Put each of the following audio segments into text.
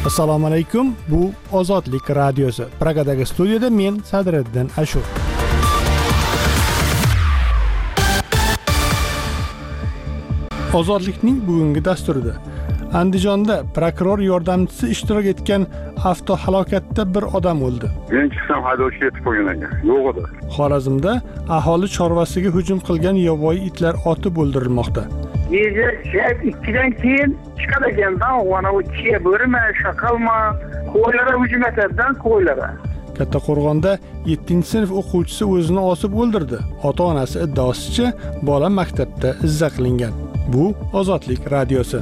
Assalomu alaykum. Bu Ozodlik radiosi. Pragadagi studiyada men Sadriddin Ashur. Ozodlikning bugungi dasturida Andijonda prokuror yordamchisi ishtirok etgan avtohalokatda bir odam o'ldi. Men chiqsam haydovchi yetib qo'ygan ekan. Yo'q edi. Xorazmda aholi chorvasiga hujum qilgan yovvoyi itlar otib o'ldirilmoqda. Gece 2'den keyin çıkar ekandan ona o kiye bölme şakalma koylara hücum ederden koylara. Kattaqo'rg'onda 7-sinf o'quvchisi o'zini osib o'ldirdi. Ota-onasi iddaosicha bola maktabda izza qilingan. Bu Ozodlik radiosi.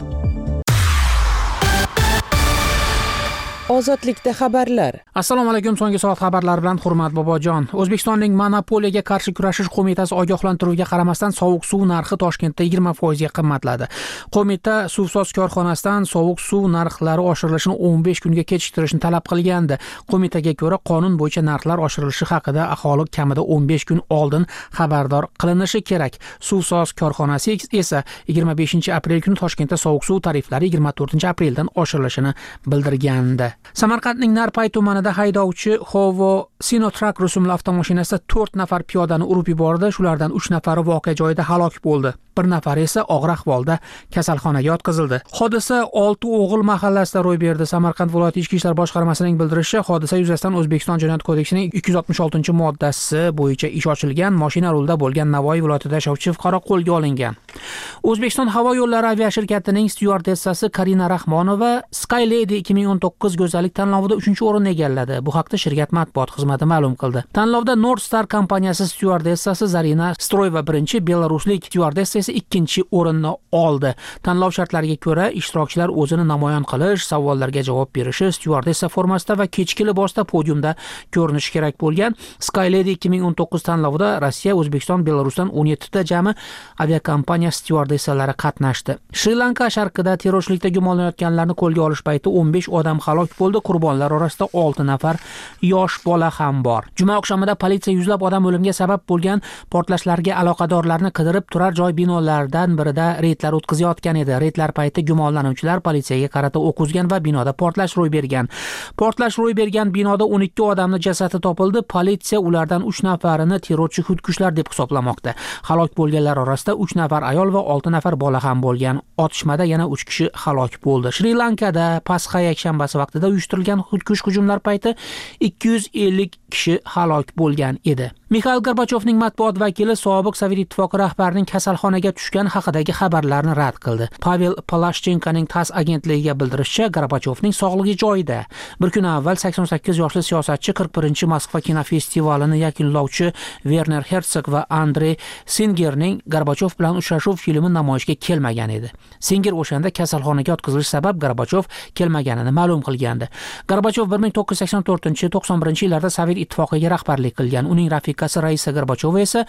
Ozodlikda xabarlar. Assalomu alaykum. So'nggi soat xabarlari bilan Hurmat Bobojon. O'zbekistonning Monopoliyaga qarshi kurashish qo'mitasi ogohlantiruviga qaramasdan sovuq suv narxi Toshkentda 20% ga qimmatladi. Qo'mita suvsoz korxonasidan sovuq suv narxlari oshirilishini 15 kunga kechiktirishni talab qilgandi. Qo'mitaga ko'ra, qonun bo'yicha narxlar oshirilishi haqida aholi kamida 15 kun oldin xabardor qilinishi kerak. Suvsoz korxonasi esa 25 aprel kuni Toshkentda sovuq suv tariflari 24 apreldan oshirilishini bildirgandi. Samarqandning Narpay tumanida haydovchi Hovo Sinotrak rusumli avtomashinasida 4 nafar piyodani urib yubordi. Shulardan 3 nafari voqea joyida halok bo'ldi. Bir nafari esa og'ir ahvolda kasalxonaga yotqizildi. Hodisa Olti'o'g'il mahallasida ro'y berdi. Samarqand viloyati ichki ishlar boshqarmasining bildirishicha, hodisa yuzasidan O'zbekiston Jinoyat kodeksining 266-moddasi bo'yicha ish ochilgan. Mashina rulda bo'lgan Navoiy viloyatida yashovchi fuqaro qo'lga olingan. O'zbekiston havo yo'llari aviashirkatining styuardessasi Karina Rahmonova Skylady 2019 go'zallik tanlovida 3-o'rinni egalladi. Bu haqda shirkat matbuot xizmati ma'lum qildi. Tanlovda North Star kompaniyasi styuardessasi Zarina Stroyeva birinchi, belaruslik styuardessa esa 2-o'rinni oldi. Tanlov shartlariga ko'ra, ishtirokchilar o'zini namoyon qilish, savollarga javob berishi, styuardessa formasida va kechki libosda podiumda ko'rinishi kerak bo'lgan. Skylady 2019 tanlovida Rossiya, O'zbekiston, Belarusdan 17 ta jami aviakompaniya styuardessalari qatnashdi. Shri-Lanka sharqida terrorchilikda gumonlanayotganlarni qo'lga olish payti 15 odam halok bo'ldi. Qurbonlar orasida 6 nafar yosh bola ham bor. Juma oqshomida politsiya yuzlab odam o'limiga sabab bo'lgan portlashlarga aloqadorlarni qidirib turar joy binolardan birida reydlar o'tkazayotgan edi. Reydlar payti gumonlanuvchilar politsiyaga qarata o'q uzgan va binoda portlash ro'y bergan. Portlash ro'y bergan binoda 12 odamning jasadi topildi. Politsiya ulardan 3 nafarini terrorchi xudkushlar deb hisoblamoqda. Halok bo'lganlar orasida 3 nafar ayol va 6 nafar bola ham bo'lgan. Otishmada yana 3 kishi halok bo'ldi. Shri-Lankada Pasxa yakshanbasi vaqtida uyushtirilgan xudkush hujumlar payti 250 kishi halok bo'lgan edi. Mikhail Gorbachevning matbuot vakili sobiq Sovet ittifoqi rahbarining kasalxonaga tushgan haqidagi xabarlarni rad qildi. Pavel Palashchenkoning TASS agentligiga bildirishicha, Gorbachevning sog'lig'i joyida. Bir kun avval 88 yoshli siyosatchi 41-Moskva kinofestivalini yakunlovchi Werner Herzog va Andrey Singerning Gorbachev bilan uchrashuv filmi namoyishga kelmagan edi. Singer o'shanda kasalxonaga yotqizilish sabab Gorbachev kelmaganini ma'lum qilgandi. Gorbachev 1984-91 yillarda Sovet ittifoqiga rahbarlik qilgan. Uning rafiqasi Raisa Gorbacheva esa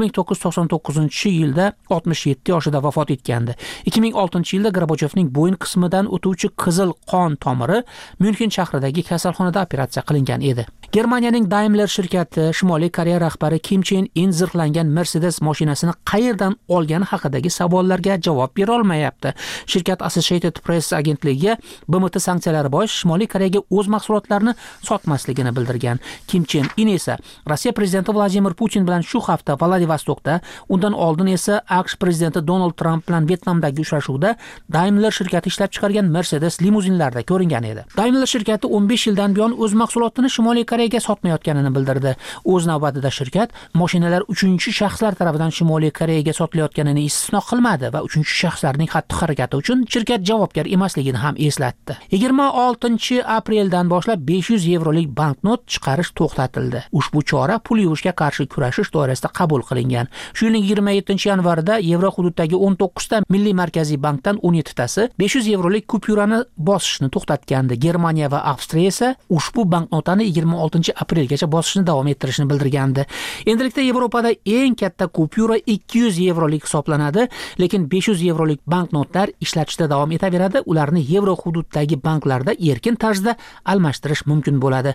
1999-yilda 67 yoshida vafot etgandi. 2006-yilda Gorbachevning bo'yin qismidan o'tuvchi qizil qon tomiri Myunxen shahridagi kasalxonada operatsiya qilingan edi. Germaniyaning Daimler shirkati Shimoliy Koreya rahbari Kim Chen In zirhlangan Mercedes mashinasini qayerdan olgani haqidagi savollarga javob bera olmayapti. Shirkat Associated Press agentligiga BMT sanksiyalari bois Shimoliy Koreyaga o'z mahsulotlarini sotmasligini bildirgan. Kim Chen In esa Rossiya prezidenti Vladimir Putin bilan shu hafta Vladivostokda, undan oldin esa AQSh prezidenti Donald Trump bilan Vyetnamdagi uchrashuvda Daimler shirkati ishlab chiqargan Mercedes limuzinlarida ko'ringan edi. Daimler shirkati 15 yildan buyon o'z mahsulotini Shimoliy Koreyaga sotmayotganini bildirdi. O'z navbatida shirkat mashinalar 3-shaxslar tomonidan Shimoliy Koreyaga sotilayotganini istisno qilmadi va 3-shaxslarning xatti-harakati uchun shirkat javobgar emasligini ham eslatdi. 26 apreldan boshlab 500 yevrolik banknot chiqarish to'xtatildi. Ushbu chora pul yuvishga qarshi kurashish doirasida qabul qilingan. Shu yilning 27 yanvarida yevro hududdagi 19 ta Milliy markaziy bankdan 17 tasi 500 yevrolik kupyurani bosishni to'xtatgandi. Germaniya va Avstriya esa ushbu banknotani 26 aprelgacha bosishni davom ettirishni bildirgandi. Endilikda Yevropada eng katta kupyura 200 yevrolik hisoblanadi, lekin 500 yevrolik banknotlar ishlatishda davom etaveradi. Ularni yevro hududdagi banklarda erkin tarzda almashtirish mumkin bo'ladi.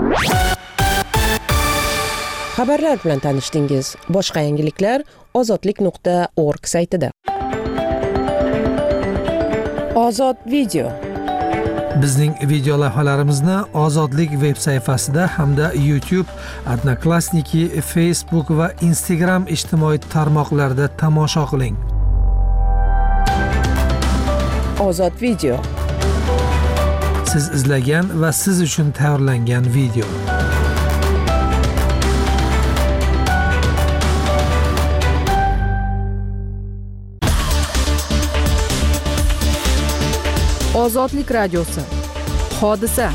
Xabarlar bilan tanishdingiz. Boshqa yangiliklar ozodlik.org saytida. Ozod video. Bizning video lavhalarimizni Ozodlik veb sayfasida hamda YouTube, Odnoklassniki, Facebook va Instagram ijtimoiy tarmoqlarida tomosha qiling. Ozod video. Siz izlagan va siz uchun tayyorlangan video. Ozodlik radiosi. Hodisa.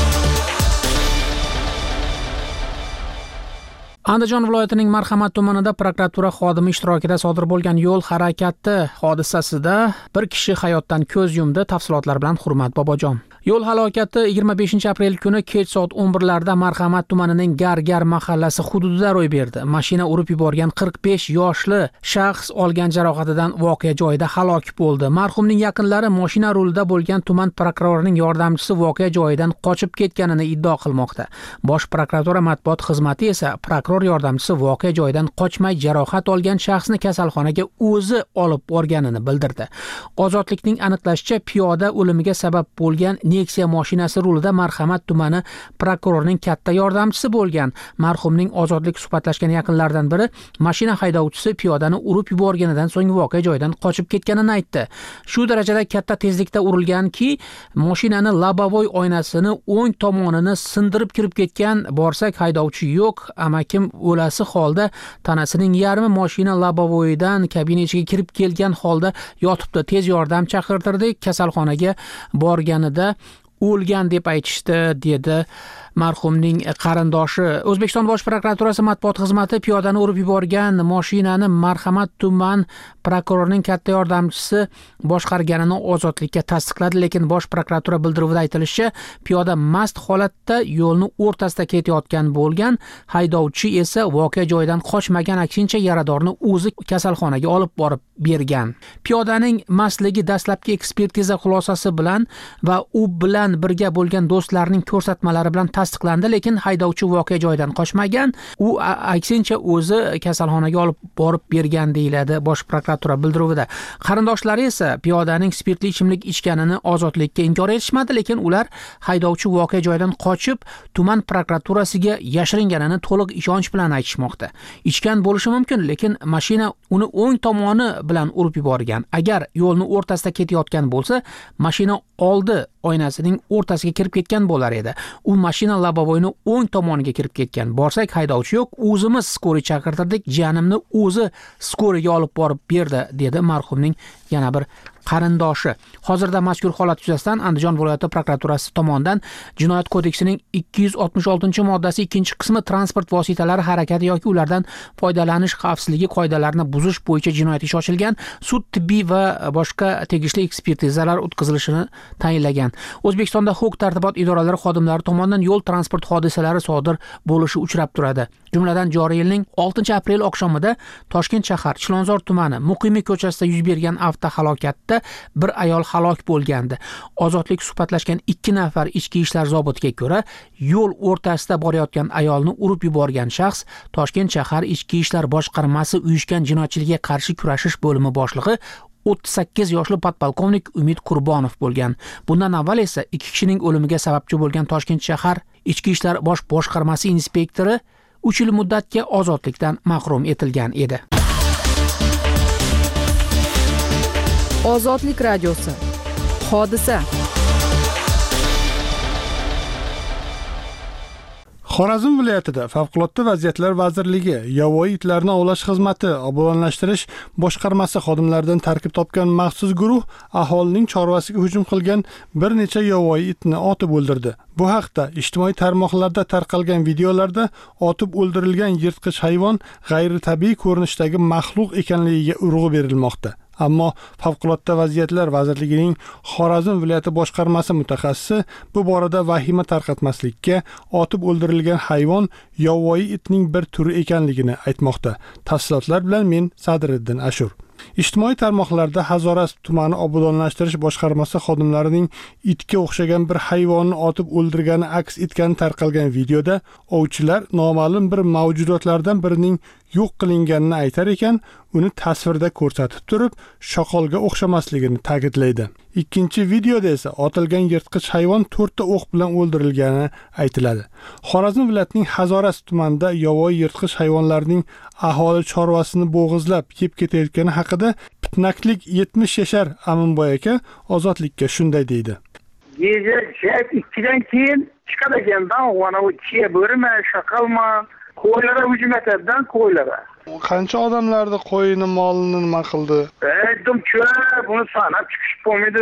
Andijon viloyatining Marhamat tumanida prokuratura xodimi ishtirokida sodir bo'lgan yo'l harakati hodisasida bir kishi hayotdan ko'z yumdi. Tafsilotlar bilan Hurmat Bobojon. Yo'l halokati 25 aprel kuni kech soat 11larda Marhamat tumanining Gargar mahallasi hududida ro'y berdi. Mashina urib yuborgan 45 yoshli shaxs olgan jarohatidan voqea joyida halok bo'ldi. Marhumning yaqinlari mashina rulida bo'lgan tuman prokurorining yordamchisi voqea joyidan qochib ketganini iddao qilmoqda. Bosh prokuratura matbuot xizmati esa prokuror yordamchisi voqea joyidan qochmay jarohat olgan shaxsni kasalxonaga o'zi olib borganini bildirdi. Ozodlikning aniqlashicha, piyoda o'limiga sabab bo'lgan Nexia mashinasi rulida Marhamat tumani prokurorining katta yordamchisi bo'lgan. Marhumning Ozodlik suhbatlashgan yaqinlaridan biri mashina haydovchisi piyodani urib yuborganidan so'ng voqea joyidan qochib ketganini aytdi. Shu darajada katta tezlikda urilganki, mashinani lobovoy oynasini o'ng tomonini sindirib kirib ketgan. Borsak haydovchi yo'q, amakim o'lasi holda tanasining yarmi mashina lobovoyidan kabina ichiga kirib kelgan holda yotibdi. Tez yordam chaqirtirdik. Kasalxonaga borganida o'lgan deb aytishdi, dedi marhumning qarindoshi. O'zbekiston Bosh prokuraturasi matbuot xizmati piyodani urib yuborgan mashinani Marhamat tuman prokurorining katta yordamchisi boshqarganini Ozodlikka tasdiqladi, lekin Bosh prokuratura bildiruvida aytilishicha, piyoda mast holatda yo'lni o'rtasida ketayotgan bo'lgan, haydovchi esa voqea joyidan qochmagan, aksincha yaradorni o'zi kasalxonaga olib borib bergan. Piyodaning mastligi dastlabki ekspertiza xulosasi bilan va u bilan birga bo'lgan do'stlarning ko'rsatmalari bilan tasdiqlandi, lekin haydovchi voqea joyidan qochmagan, u aksincha o'zi kasalxonaga olib borib bergan deyiladi Bosh prokuratura bildiruvida. Qarindoshlari esa piyodaning spirtli ichimlik ichganini Ozodlikka inkor etishmadi, lekin ular haydovchi voqea joyidan qochib tuman prokuraturasiga yashiringanini to'liq ishonch bilan aytishmoqda. Ichgan bo'lishi mumkin, lekin mashina uni o'ng tomoni bilan urib yuborgan. Agar yo'lni o'rtasida ketayotgan bo'lsa, mashina oldi oynasining o'rtasiga kirib ketgan bo'lar edi. U mashina lobovoyni o'ng tomoniga kirib ketgan. Borsak haydovchi yo'q, o'zimiz skori chaqirtirdik, jiyanimni o'zi skoriga olib borib berdi, dedi marhumning yana bir qarindoshi. Hozirda mazkur holat yuzasidan Andijon viloyati prokuraturasi tomonidan Jinoyat kodeksining 266-moddasi 2-qismi transport vositalari harakati yoki ulardan foydalanish xavfsizligi qoidalarini buzish bo'yicha jinoyat ishi ochilgan, sud, tibbiy va boshqa tegishli ekspertizalar o'tkazilishini tayinlagan. O'zbekistonda huquq-tartibot idoralari xodimlari tomonidan yo'l transport hodisalari sodir bo'lishi uchrab turadi. Jumladan joriy yilning 6-aprel oqshomida Toshkent shahar Chilonzor tumani Muqimiy ko'chasida yuz bergan avtohalokatda bir ayol halok bo'lgandi. Ozodlik suhbatlashgan 2 nafar ichki ishlar zobitiga ko'ra, yo'l o'rtasida borayotgan ayolni urib yuborgan shaxs Toshkent shahar ichki ishlar boshqarmasi uyushgan jinoyatchilikka qarshi kurashish bo'limi boshlig'i 38 yoshli podpolkovnik Umid Qurbonov bo'lgan. Bundan avval esa 2 kishining o'limiga sababchi bo'lgan Toshkent shahar ichki ishlar boshqarmasi inspektori 3 yil muddatga ozodlikdan mahrum etilgan edi. Ozodlik radiosi. Hodisa. Xorazm viloyatida Favqulodda vaziyatlar vazirligi yovvoyi itlarni ovlash xizmati obodonlashtirish boshqarmasi xodimlaridan tarkib topgan maxsus guruh aholining chorvasiga hujum qilgan bir necha yovvoyi itni otib o'ldirdi. Bu haqda ijtimoiy tarmoqlarda tarqalgan videolarda otib o'ldirilgan yirtqich hayvon g'ayritabiiy ko'rinishdagi maxluq ekanligiga urg'u berilmoqda. Ammo Favqulodda vaziyatlar vazirligining Xorazm viloyati boshqarmasi mutaxassisi bu borada vahima tarqatmaslikka, otib o'ldirilgan hayvon yovvoyi itning bir turi ekanligini aytmoqda. Tafsilotlar bilan men Sadriddin Ashur. Ijtimoiy tarmoqlarda Hazoras tumani obodonlashtirish boshqarmasi xodimlarining itga o'xshagan bir hayvonni otib o'ldirgani aks etgan tarqalgan videoda ovchilar noma'lum bir mavjudotlardan birining yo'q qilinganini aytar ekan, uni tasvirda ko'rsatib turib, shoqolga o'xshamasligini ta'kidlaydi. Ikkinchi videoda esa otilgan yirtqich hayvon 4 ta o'q bilan o'ldirilgani aytiladi. Xorazm viloyatining Hazoras tumanida yovvoyi yirtqich hayvonlarning aholi chorvasini bo'g'izlab yeb ketayotgani haqida pitnaklik 70 yashar Aminboy aka Ozodlikka shunday deydi. Gece saat 2'den keyin çıkar ekandan ona o chiya bo'rimi, shaqalmi, qo'ylara hujum etadidan qo'ylara. Qancha odamlarni qo'yini molini nima qildi? Aytdim-ku, buni sanab chiqish bo'lmaydi.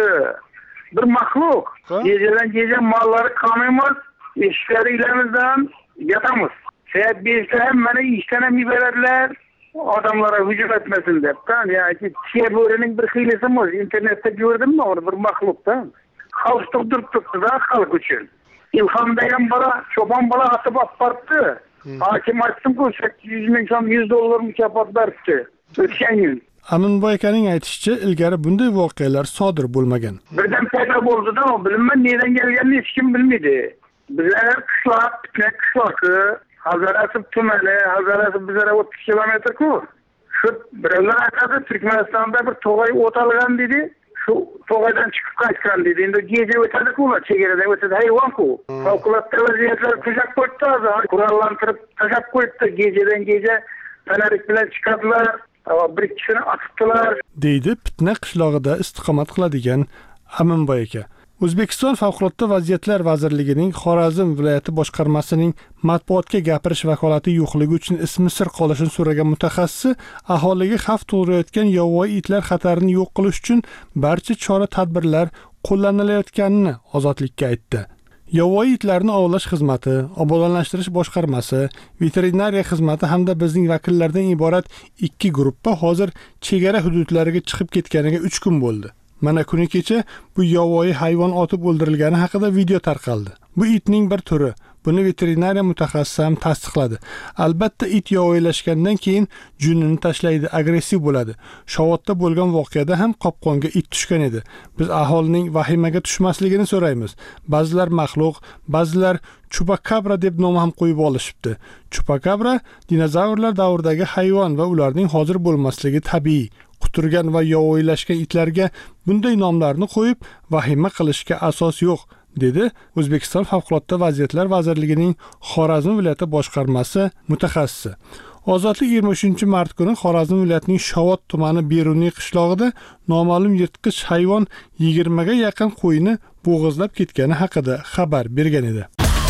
Bir maxluq. Gecedan gece malları qanaymiz, eshiklari ilamizdan yatamiz. Saat 5'te hemen işten hem beradilar, odamlara hujum etmesin debdan. Yani chiya bo'rining bir xilisi mı? İnternette gördüm mü onu bir maxluqdan? Xalq turibdi da xalq uchun. İlham degan bola, çoban bola atib boribdi. Hakim aytdim-ku 800 ming so'm $100 mukofot beribdi. O'tgan yil. Aminboy akaning aytishicha, ilgari bunday voqealar sodir bo'lmagan. Birdan paydo bo'ldi-da, bilmayman nereden kelganini hech kim bilmaydi. Bizlar qishloq, qishloqi, Hazarasi tumani, Hazarasi bizlara 30 kilometr-ku. Shu birovlar aytadi, Turkmanistonda bir to'g'ay o't olgan dedi. Şu to'g'aydan chiqib qaytgan dedi. Endi gece o'tadi-ku, chegaradan o'tadi hayvon-ku. Favqulodda vaziyatlar tuzab qo'ydi, qurollantirib tashab qo'ydi. Gecedan gece tanarik bilan chiqadilar, bir kishini otibdilar. Deydi Pitna qishlog'ida istiqomat qiladigan Aminboy aka. O'zbekiston Favqulodda vaziyatlar vazirligining Xorazm viloyati boshqarmasining matbuotga gapirish vakolati yo'qligi uchun ismi sir qolishini so'ragan mutaxassis aholiga xavf tug'dirayotgan yovvoyi itlar xatarini yo'q qilish uchun barcha chora-tadbirlar qo'llanilayotganini Ozodlikka aytdi. Yovvoyi itlarni ovlash xizmati, obodonlashtirish boshqarmasi, veterinariya xizmati hamda bizning vakillardan iborat 2 guruhga hozir chegara hududlariga chiqib ketganiga 3 kun bo'ldi. Mana kuni kecha bu yovvoyi hayvon otib o'ldirilgani haqida video tarqaldi. Bu itning bir turi. Buni veterinariya mutaxassisi ham tasdiqladi. Albatta it yovvoyilashgandan keyin junini tashlaydi, agressiv bo'ladi. Shovotda bo'lgan voqeada ham qopqonga it tushgan edi. Biz aholining vahimaga tushmasligini so'raymiz. Ba'zilar maxluq, ba'zilar chupakabra deb nom ham qo'yib olishibdi. Chupakabra dinozavrlar davridagi hayvon va ularning hozir bo'lmasligi tabiiy. Quturgan va yovvoyilashgan itlarga bunday nomlarni qo'yib vahima qilishga asos yo'q, dedi O'zbekiston Favqulodda vaziyatlar vazirligining Xorazm viloyati boshqarmasi mutaxassisi. Ozodlik 23-mart kuni Xorazm viloyatining Shovot tumani Beruniy qishlog'ida noma'lum yirtqich hayvon 20 ga yaqin qo'yni bo'g'izlab ketgani haqida xabar bergan edi.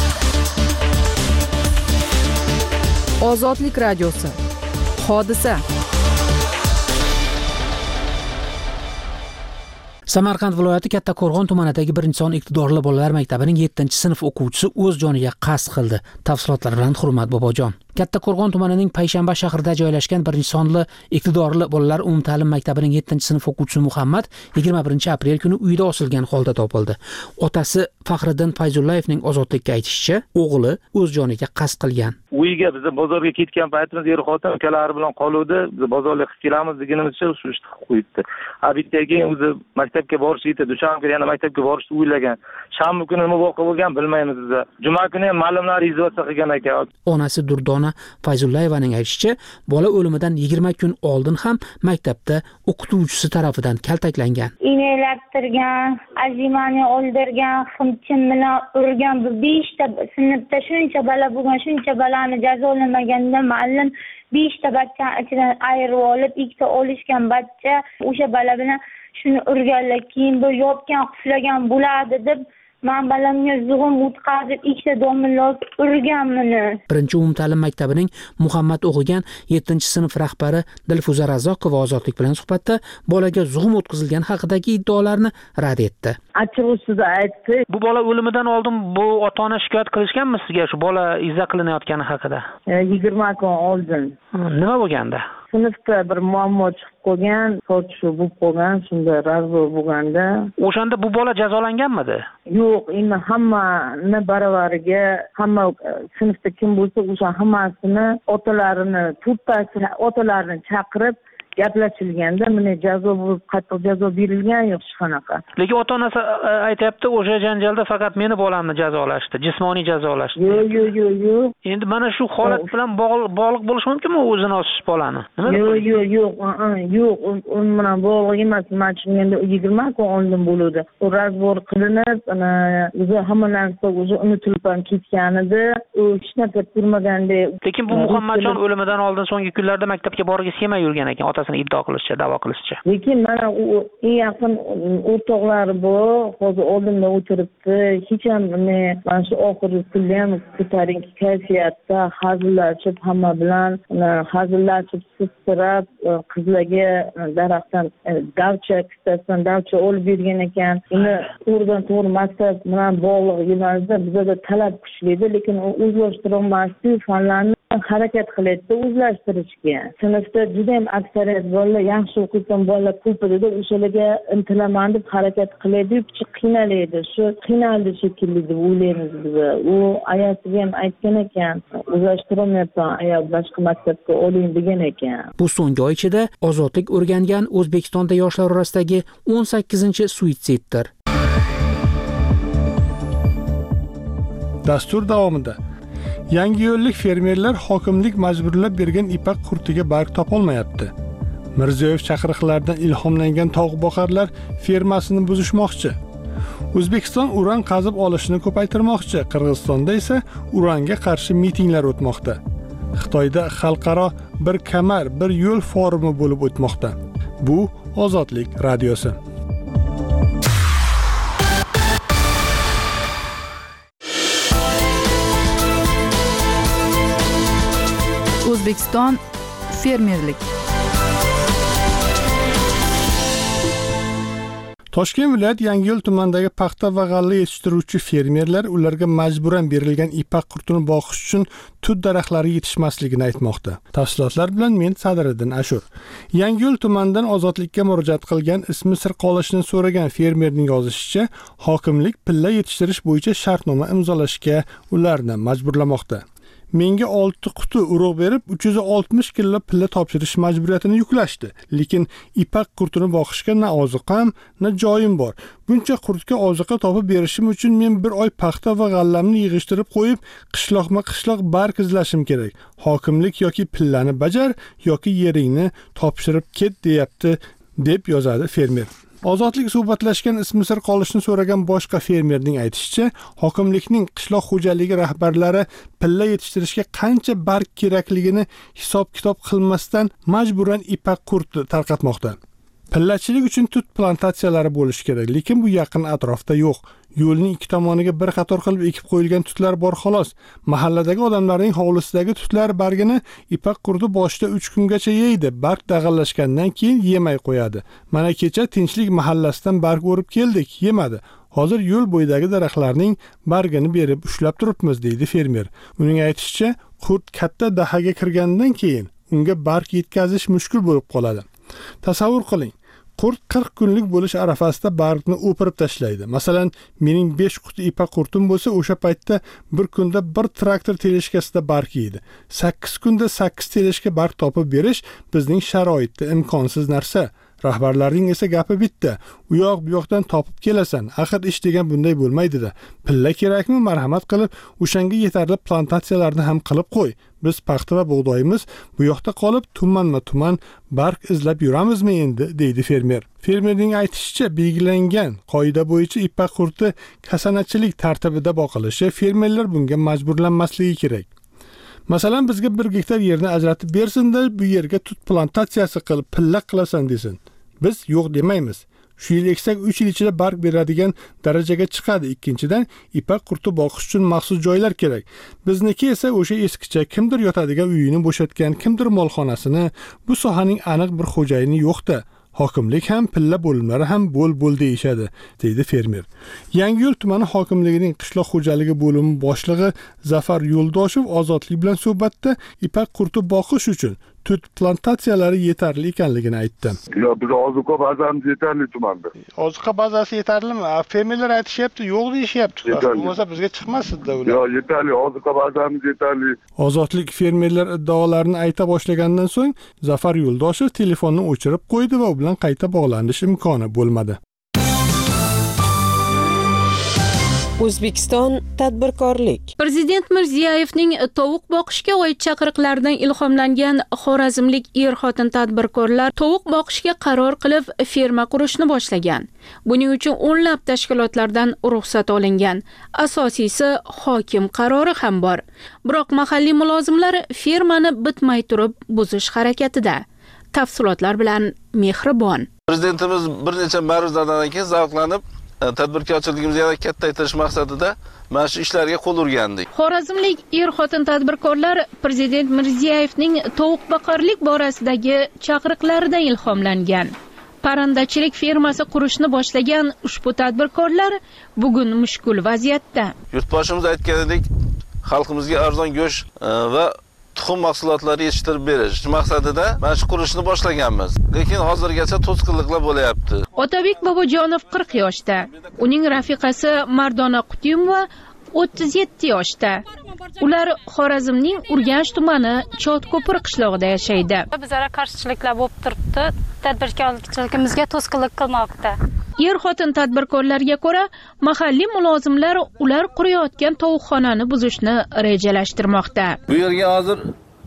Ozodlik radiosi. Hodisa. Samarqand viloyati Kattaqo'rg'on tumanidagi Birinchi son iqtidorli bolalar maktabining 7-sinf o'quvchisi o'z joniga qasd qildi. Tafsilotlar bilan Hurmat Bobojon. Kattaqo'rg'on tumanining Payshanba shahrida joylashgan Birinchi sonli iqtidorli bolalar umumta'lim maktabining 7-sinf o'quvchisi Muhammad 21-aprel kuni uyida osilgan holda topildi. Otasi Faxriddin Fayzullayevning Ozodlikka aytishicha, o'g'li o'z joniga qasd qilgan. Uyga biz bozorga ketgan paytimiz er-xotin ukalari bilan qoluvdi. Biz bozorga qilib kelamiz deganimizcha shu ishni qilib qo'yibdi. Habitdagi o'zi maktabga borish edi, dushanba kuni yana maktabga borishni o'ylagan. Shanba kuni nima voqea bo'lgan bilmaymiz biz. Juma kuni ham ma'lumlar izvatsiya qilgan ekan. Onasi Durdona Fayzullayevaning aytishicha, bola o'limidan 20 kun oldin ham maktabda o'qituvchisi tomonidan kaltaklangan. Inelattirgan, azimani o'ldirgan, ximchim bilan urgan, 5 ta sinfda shuncha bola bo'lgan, shuncha bolani jazolamaganda ma'lum 5 ta bachcha ichidan ayirib olib, 2 ta olishgan bachcha o'sha bola bilan shuni urganlar, keyin bu yopgan, quflagan bo'ladi deb men balamga zug'um o'tkazib 2 ta domlalar urganmini. Birinchi umumta'lim maktabining Muhammad o'qigan 7-sinf rahbari Dilfuza Razzoqova Ozodlik bilan suhbatda bolaga zug'um o'tkazilgan haqidagi iddaolarni rad etdi. Achchiq ustida aytdi. Bu bola o'limidan oldin bu ota-ona shikoyat qilishganmi sizga shu bola izza qilinayotgani haqida? 20 kun oldin. Nima bo'lganda? Sinfda bir muammo chiqib qolgan, so'rashuv bo'lib qolgan, shunda razvo bo'lganda. O'shanda bu bola jazolanganmidi? Yo'q, endi hammani baravariga, hamma sinfda kim bo'lsa, o'sha hammasini otalarini, to'rttasi otalarini chaqirib gaplashilganda mana jazo bo'lib qattiq jazo berilgan yo'q hech qanaqa. Lekin ota-onasi aytayapti, o'sha janjalda faqat meni bolamni jazolashdi, jismoniy jazolashdi. Yo'q. Endi mana shu holat bilan bog'liq bo'lishi mumkinmi o'zini osish bolani? Yo'q, u bilan bog'liq emas. Men tushunganda 20 kun oldin bo'ldi. U razbor qilinib, ana o'zi hamma narsa o'zi unutilib ketgan edi. U hech narsa ko'rmaganda. Lekin bu Muhammadjon o'limidan oldin so'nggi kunlarda maktabga borgisi kelmay yurgan ekan, otasini da'vo qilishicha. Lekin mana u eng yaqin o'rtoqlari bor, hozir oldimda o'tiribdi. Hech ham mana shu oxirgi kunda ham ko'tarinki kayfiyatda hazillashib, hamma bilan hazillashib, sitirab, qizlarga daraxtdan davcha olib bergan ekan. Uni to'g'ridan-to'g'ri maktab bilan bog'liq emasda, bizda talab kuchli edi, lekin u o'zlashtira olmasdi, fanlarni harakat qilyapti o'zlashtirishga. Sinfda juda ham aksariyat bolalar yaxshi o'qiyotgan bolalar ko'p edi, o'shalarga intilaman deb harakat qilyapti, qiynalaydi. Shu qiynaldi shekilli deb o'ylaymiz biz. U ayasiga ham aytgan ekan, o'zlashtirolmayapman, ayol boshqa maktabga oling degan ekan. Bu so'nggi oy ichida ozodlik o'rgangan O'zbekistonda yoshlar orasidagi 18-suitsiddir. Dastur davomida Yangiyo'llik fermerlar hokimlik majburlab bergan ipak qurtiga barg topolmayapti. Mirziyoyev chaqiriqlaridan ilhomlangan tog'-boqarlar fermasini buzishmoqchi. O'zbekiston uran qazib olishini ko'paytirmoqchi, Qirg'izistonda esa uranga qarshi mitinglar o'tmoqda. Xitoyda xalqaro bir kamar, bir yo'l forumi bo'lib o'tmoqda. Bu Ozodlik radiosi. O'zbekiston fermerlik. Toshkent viloyat Yangiyo'l tumanidagi paxta va g'alla yetishtiruvchi fermerlar ularga majburan berilgan ipak qurtini boqish uchun tut daraxtlari yetishmasligini aytmoqda. Tafsilotlar bilan men Sadiriddin Ashur. Yangiyo'l tumanidan ozodlikka murojaat qilgan ismi sir qolishini so'ragan fermerning yozishicha, hokimlik pilla yetishtirish bo'yicha shartnoma imzolashga ularni majburlamoqda. Menga 6 quti urug' berib 360 kilo pilla topshirish majburiyatini yuklashdi. Lekin ipak qurtini boqishga na oziqam, na joyim bor. Buncha qurtga oziqa topib berishim uchun men bir oy paxta va g'allamni yig'ishtirib qo'yib, qishloqma-qishloq barg izlashim kerak. Hokimlik yoki pillani bajar yoki yeringni topshirib ket deyapti, deb yozadi fermer. Ozodlik suhbatlashgan ismi sir qolishni so'ragan boshqa fermerning aytishicha, hokimlikning qishloq xo'jaligi rahbarlari pilla yetishtirishga qancha barg kerakligini hisob-kitob qilmasdan majburan ipak qurti tarqatmoqda. Pillachilik uchun tut plantatsiyalari bo'lishi kerak, lekin bu yaqin atrofda yo'q. Yo'lning ikki tomoniga bir qator qilib ekib qo'yilgan tutlar bor xolos. Mahalladagi odamlarning hovlisidagi tutlar bargini ipak qurti boshida 3 kungacha yeydi. Barg dag'allashgandan keyin yemay qo'yadi. Mana kecha Tinchlik mahallasidan barg o'rib keldik, yemadi. Hozir yo'l bo'yidagi daraxtlarning bargini berib ushlab turibmiz, deydi fermer. Uning aytishicha, qurt katta dahaga kirgandan keyin unga barg yetkazish mushkul bo'lib qoladi. Tasavvur qiling. Qurt 40 kunlik bo'lish arafasida bargni o'pirib tashlaydi. Masalan, mening 5 quti ipak qurtim bo'lsa, o'sha paytda bir kunda bir traktor teleshkasida barg yeydi. 8 kunda 8 teleshka barg topib berish bizning sharoitda imkonsiz narsa. Rahbarlarning esa gapi bitta. U yoq bu yoqdan topib kelasan. Axir ish degan bunday bo'lmaydi-da. Pilla kerakmi? Marhamat qilib, o'shanga yetarli plantatsiyalarni ham qilib qo'y. Biz paxta va bug'doyimiz bu yoqda qolib, tumanma-tuman barg izlab yuramizmi endi, deydi fermer. Fermerning aytishicha, belgilangan qoida bo'yicha ipak qurti kasanachilik tartibida boqilishi, fermerlar bunga majburlanmasligi kerak. Masalan, bizga 1 gektar yerni ajratib bersin-da, bu yerga tut plantatsiyasi qilib pilla qilasan desin. Biz yo'q demaymiz. Shu yil eksak 3 yil ichida barg beradigan darajaga chiqadi. Ikkinchidan, ipak qurti boqish uchun maxsus joylar kerak. Bizniki esa o'sha eskicha kimdir yotadigan uyini bo'shatgan, kimdir molxonasini, bu sohaning aniq bir xo'jayini yo'q-da. Hokimlik ham, pilla bo'limlari ham bo'l deyishadi, deydi fermer. Yangiyo'l tumani hokimligining qishloq xo'jaligi bo'limi boshlig'i Zafar Yo'ldoshev Ozodlik bilan suhbatda ipak qurti boqish uchun tut plantatsiyalari yetarli ekanligini aytdi. Yo, biz ozuqa bazamiz yetarli tumanda. Ozuqa bazasi yetarlimi? Fermerlar aytishyapti, yo'q deyishyapti. Bo'lmasa bizga chiqmasdi ular. Yo, yetarli, ozuqa bazamiz yetarli. Ozodlik fermerlar iddaolarini ayta boshlagandan so'ng Zafar Yo'ldoshev telefonni o'chirib qo'ydi va u bilan qayta bog'lanish imkoni bo'lmadi. O'zbekiston tadbirkorlik. Prezident Mirziyoyevning tovuq boqishga oid chaqiriqlaridan ilhomlangan xorazmlik er-xotin tadbirkorlar tovuq boqishga qaror qilib ferma qurishni boshlagan. Buning uchun o'nlab tashkilotlardan ruxsat olingan. Asosiysi hokim qarori ham bor. Biroq mahalliy mulozimlar fermani bitmay turib buzish harakatida. Tafsilotlar bilan Mehribon. Prezidentimiz bir necha ma'ruzalardan keyin zavqlanib tadbirkorchiligimizni yana kattaytirish maqsadida mana shu ishlarga qo'l urgandik. Xorazmlik er-xotin tadbirkorlar Prezident Mirziyoyevning tovuq boqarlik borasidagi chaqiriqlaridan ilhomlangan. Parrandachilik fermasi qurishni boshlagan ushbu tadbirkorlar bugun mushkul vaziyatda. Yurtboshimiz aytganidek, xalqimizga arzon go'sht va tuxum mahsulotlari yetishtirib berish maqsadida mana shu qurishni boshlaganmiz. Lekin hozirgacha to'sqinliklar bo'layapti. Otabek Bobojonov 40 yoshda. Uning rafiqasi Mardona Qutiyeva 37 yoshda. Ular Xorazmning Urganch tumani Chotko'pir qishlog'ida yashaydi. Bizlara qarshiliklar bo'lib turibdi. Tadbirkorchiligimizga to'sqinlik qilmoqda. Er-xotin tadbirkorlarga ko'ra, mahalliy mulozimlar ular qurayotgan tovuqxonani buzishni rejalashtirmoqda. Bu yerga hozir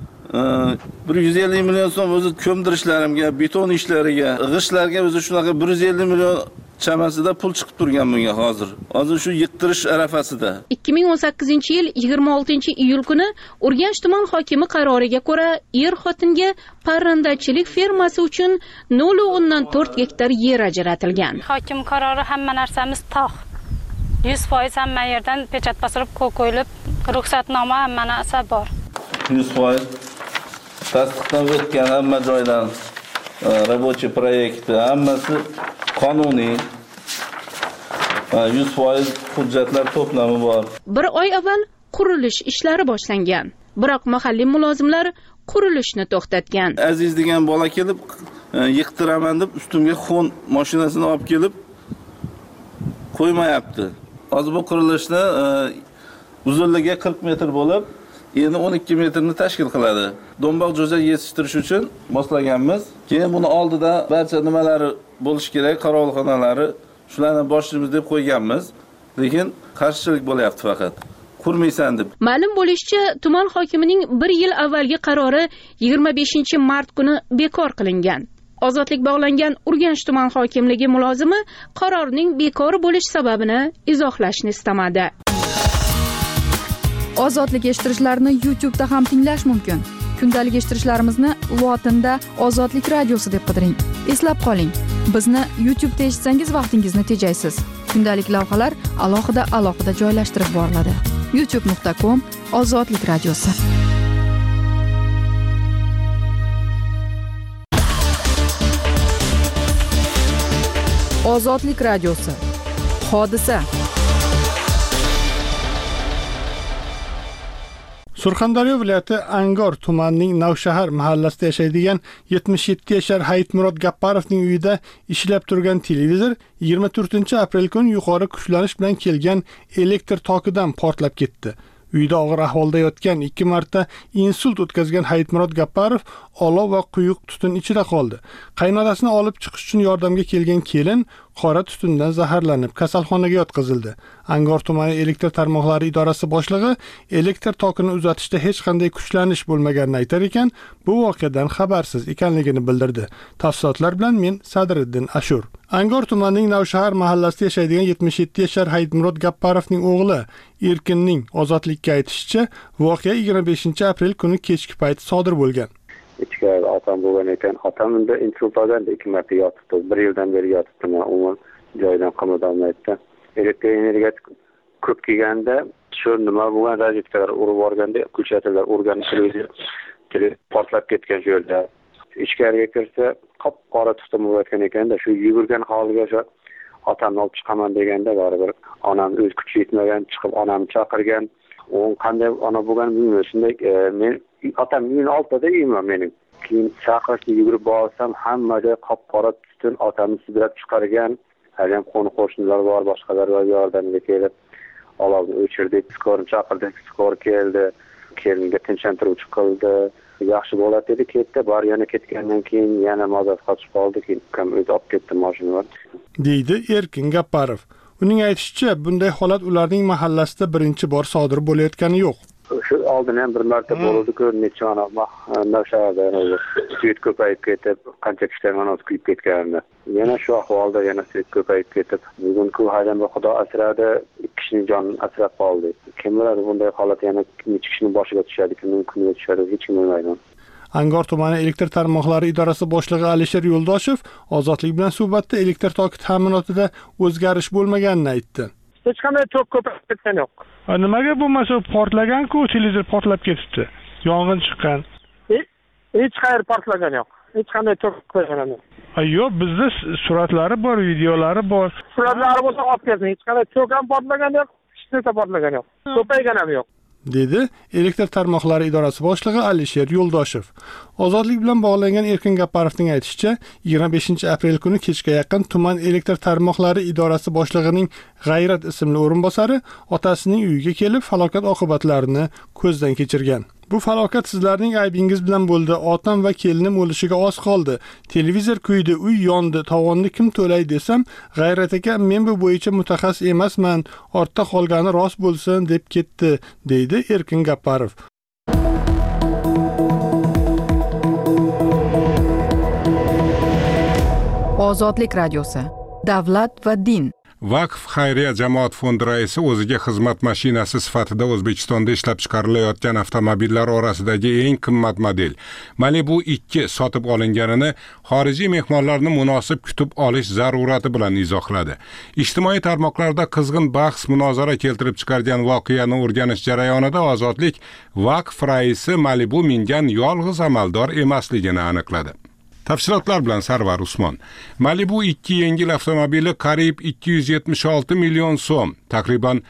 150 million so'm o'zi ko'mdirishlarimga, beton ishlariga, g'ishlarga o'zi shunaqa 150 million chamasida pul chiqib turgan bunga hozir. Hozir shu yiqtirish arafasida. 2018-yil 26-iyul kuni Urganch tuman hokimi qaroriga ko'ra er-xotinga parrandachilik fermasi uchun 0,4 gektar yer ajratilgan. Hokim qarori hamma narsamiz tog'. 100% hamma yerdan pechat bostirib qo'yilib, ruxsatnoma hamma narsa bor. 100% tasdiqdan o'tgan hamma joydan рабочий proyekti hammasi qonuniy 100% hujjatlar to'plami bor. Bir oy avval qurilish ishlari boshlangan. Biroq mahalliy mulozimlar qurilishni to'xtatgan. Aziz degan bola kelib yiqtiraman deb ustimga xon mashinasini olib kelib qo'ymayapti. Hozir bu qurilishni uzunligi 40 metr bo'lib, endi 12 metrni tashkil qiladi. Do'mboq jo'ja yetishtirish uchun moslaganmiz. Keyin buni oldida barcha nimalari bo'lish kerak, qarovulxonalari, shularni boshlaymiz deb qo'yganmiz. Lekin qarshilik bo'layapti faqat. Qurmaysan deb. Ma'lum bo'lishicha, tuman hokimining 1 yil avvalgi qarori 25-mart kuni bekor qilingan. Ozodlik bog'langan Urganch tuman hokimligi mulozimi qarorning bekor bo'lish sababini izohlashni istamadi. Ozodlik eshittirishlarini YouTube'da ham tinglash mumkin. Kundalik eshittirishlarimizni lotinda Ozodlik radiosi deb qidiring. Eslab qoling, bizni YouTube'da eshitsangiz vaqtingizni tejaysiz. Kundalik lavhalar alohida joylashtirib boriladi. youtube.com/Ozodlik radiosi. Ozodlik radiosi. Hodisa. Surxondaryo viloyati Angor tumanining Navshahar mahallasida yashaydigan 77 yashar Hayitmurod Gapparovning uyida ishlab turgan televizor 24-aprel kuni yuqori kuchlanish bilan kelgan elektr tokidan portlab ketdi. Uyda og'ir ahvolda yotgan 2 marta insult o'tkazgan Hayitmurod Gapparov olov va quyuq tutun ichida qoldi. Qaynonasini olib chiqish uchun yordamga kelgan kelin qora tutundan zaharlanib kasalxonaga yotqizildi. Angor tumani elektr tarmoqlari idorasi boshlig'i elektr tokini uzatishda hech qanday kuchlanish bo'lmaganini aytar ekan, bu voqeadan xabarsiz ekanligini bildirdi. Tafsilotlar bilan men Sadriddin Ashur. Angor tumanining Navshahar mahallasida yashaydigan 77 yashar Hayitmurod Gapparovning o'g'li Erkinning Ozodlikka aytishicha, voqea 25-aprel kuni kechki payt sodir bo'lgan. Ichkarida otam bo'lgan ekan. Otam unda insult olganda 2 marta yotibdi. 1 yildan beri yotibdi. Umuman joyidan qimildolmayapti. Elektr energiya ko'p kelganda shu nima bo'lgan rozetkalar urib borganda ko'chatilar urgan televizor portlab ketgan shu yerda. Ichkariga kirsa qop-qora tutun bo'layotgan ekanda, shu yugurgan holiga shu otamni olib chiqaman deganda baribir onam o'z kuchi yetmagan, chiqib onamni chaqirgan. U qanday ona bo'lgan bilmayman. Shunday men otam uyini oltida uyim mening. keyin chaqirishni yugurib borsam hamma joy qop qora tutun otamiz sudrab chiqargan. Ham qo'ni qo'shnilar bor, boshqalar bor, yordamga kelib olovni o'chirdik, skor chaqirdik, skor keldi, kelinga tinchlantiruvchi qildi. Yaxshi bo'ladi dedi, ketdi. Bor yana ketgandan keyin yana mazot qochib qoldi, keyin ukam o'zi olib ketdi mashinani. deydi Erkin Gapparov. Uning aytishicha, bunday holat ularning mahallasida birinchi bor sodir bo'layotgani yo'q. Shu oldin ham bir marta bo'ldi-ku, necha Navsharda suyet ko'payib ketib, qancha kishilar mana kuyib ketgandi. Yana shu ahvolda yana suyet ko'payib ketib, bugun-ku haydan Xudo asradi, 2 kishining jonini asrab qoldi. Kim biladi bunday holat yana necha kishining boshiga tushadi, kimning kuniga tushadi, hech kim bilmaydi. Angor tumani elektr tarmoqlari idorasi boshlig'i Alisher Yo'ldoshev Ozodlik bilan suhbatda elektr toki ta'minotida o'zgarish bo'lmaganini aytdi. Hech qanday tok ko'payib ketgani yo'q. Nimaga bo'lmasa portlagan-ku, televizor portlab ketibdi. Yong'in chiqqan. Hech qayer portlagan yo'q. Hech qanday tok ko'paygan yo'q. Yo'q, bizda suratlari bor, videolari bor. Suratlari bo'lsa olib kelsin. Hech qanday tok ham portlagan yo'q, hech narsa portlagan yo'q. Ko'paygan ham yo'q. dedi elektr tarmoqlari idorasi boshlig'i Alisher Yo'ldoshev. Ozodlik bilan bog'langan Erkin Gapparovning aytishicha, 25-aprel kuni kechga yaqin tuman elektr tarmoqlari idorasi boshlig'ining G'ayrat ismli o'rinbosari otasining uyiga kelib falokat oqibatlarini ko'zdan kechirgan. Bu falokat sizlarning aybingiz bilan bo'ldi. Otam va kelinim o'lishiga oz qoldi. Televizor kuydi, uy yondi, tovonni kim to'lay desam, G'ayrat aka, men bu bo'yicha mutaxassis emasman, ortda qolgani rost bo'lsin deb ketdi, deydi Erkin Gapparov. Ozodlik radiosi. Davlat va din. Vaqf xayriya jamoat fondi raisi o'ziga xizmat mashinasi sifatida O'zbekistonda ishlab chiqarilayotgan avtomobillar orasidagi eng qimmat model Malibu 2 sotib olinganini xorijiy mehmonlarni munosib kutib olish zarurati bilan izohladi. Ijtimoiy tarmoqlarda qizg'in bahs munozara keltirib chiqargan voqeani o'rganish jarayonida Ozodlik Vaqf raisi Malibu mingan yolg'iz amaldor emasligini aniqladi. Tafsilotlar bilan Sarvar Usmon. Malibu 2 yengil avtomobili qariyb 276 million so'm, taqriban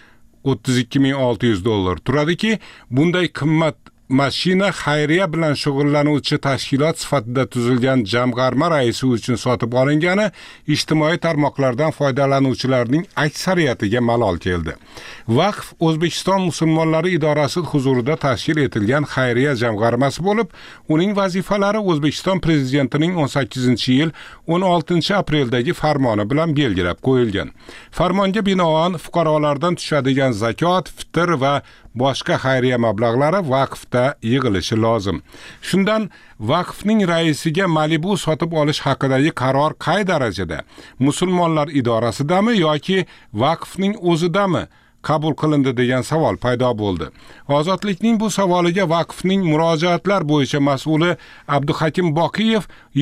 32.600 dollar turadiki, bunday qimmat mashina xayriya bilan shug'ullanuvchi tashkilot sifatida tuzilgan jamg'arma raisi uchun sotib olingani ijtimoiy tarmoqlardan foydalanuvchilarning aksariyatiga malol keldi. Vaqf O'zbekiston musulmonlari idorasi huzurida tashkil etilgan xayriya jamg'armasi bo'lib, uning vazifalari O'zbekiston prezidentining 18-yil 16-apreldagi farmoni bilan belgilab qo'yilgan. Farmonga binoan fuqarolardan tushadigan zakot, fitr va boshqa xayriya mablag'lari vaqfda yig'ilishi lozim. Shundan vaqfning raisiga Malibu sotib olish haqidagi qaror qay darajada? Musulmonlar idorasidami yoki vaqfning o'zidami qabul qilindi degan savol paydo bo'ldi. Ozodlikning bu savoliga vaqfning murojaatlar bo'yicha mas'uli Abduhakim Boqiyev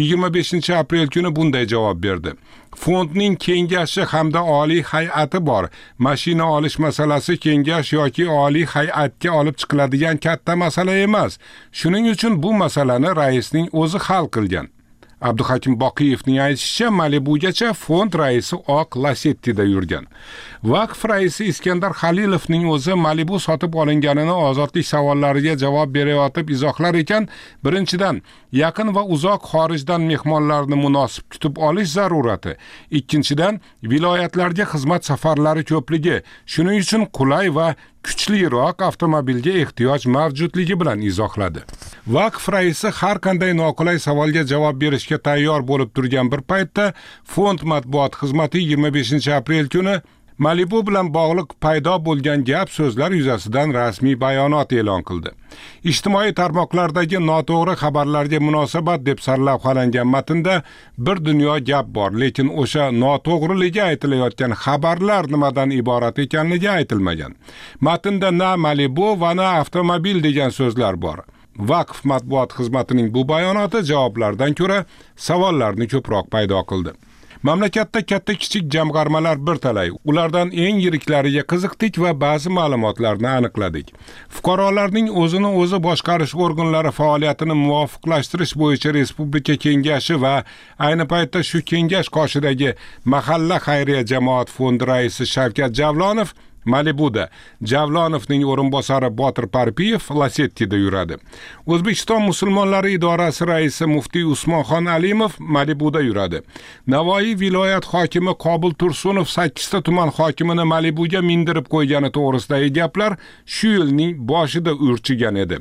25-aprel kuni bunday javob berdi. Fondning kengashi hamda oliy hay'ati bor. Mashina olish masalasi kengash yoki oliy hay'atga olib chiqiladigan katta masala emas. Shuning uchun bu masalani raisning o'zi hal qilgan. Abduhakim Boqiyevning aytishicha, Malibugacha fond raisi oq Lacetti'da yurgan. Vaqf raisi Iskandar Xalilovning o'zi Malibu sotib olinganini Ozodlik savollariga javob berayotib izohlar ekan, birinchidan, yaqin va uzoq xorijdan mehmonlarni munosib kutib olish zarurati. Ikkinchidan, viloyatlarga xizmat safarlari ko'pligi, shuning uchun qulay va kuchliroq avtomobilga ehtiyoj mavjudligi bilan izohladi. Vaqf raisi har qanday noqulay savolga javob berishga tayyor bo'lib turgan bir paytda fond matbuot xizmati 25-aprel kuni Malibu bilan bog'liq paydo bo'lgan gap so'zlar yuzasidan rasmiy bayonot e'lon qildi. Ijtimoiy tarmoqlardagi noto'g'ri xabarlarga munosabat deb sarlavhalangan matnda bir dunyo gap bor, lekin o'sha noto'g'riligi aytilayotgan xabarlar nimadan iborat ekanligi aytilmagan. Matnda na Malibu va na avtomobil degan so'zlar bor. Vaqf matbuot xizmatining bu bayonoti javoblardan ko'ra savollarni ko'proq paydo qildi. Mamlakatda katta-kichik jamg'armalar bir talay. Ulardan eng yiriklariga qiziqdik va ba'zi ma'lumotlarni aniqladik. Fuqarolarning o'zini o'zi boshqarish organlari faoliyatini muvofiqlashtirish bo'yicha Respublika kengashi va ayni paytda shu kengash qoshidagi Mahalla xayriya jamoat fondi raisi Shavkat Javlonov Malibuda, Javlonovning o'rinbosari Botir Parpiyev Lasettida yuradi. O'zbekiston musulmonlari idorasi raisi muftiy Usmonxon Alimov Malibuda yuradi. Navoiy viloyat hokimi Qobul Tursunov 8 ta tuman hokimini Malibuga mindirib qo'ygani to'g'risidagi gaplar shu yilning boshida urchigan edi.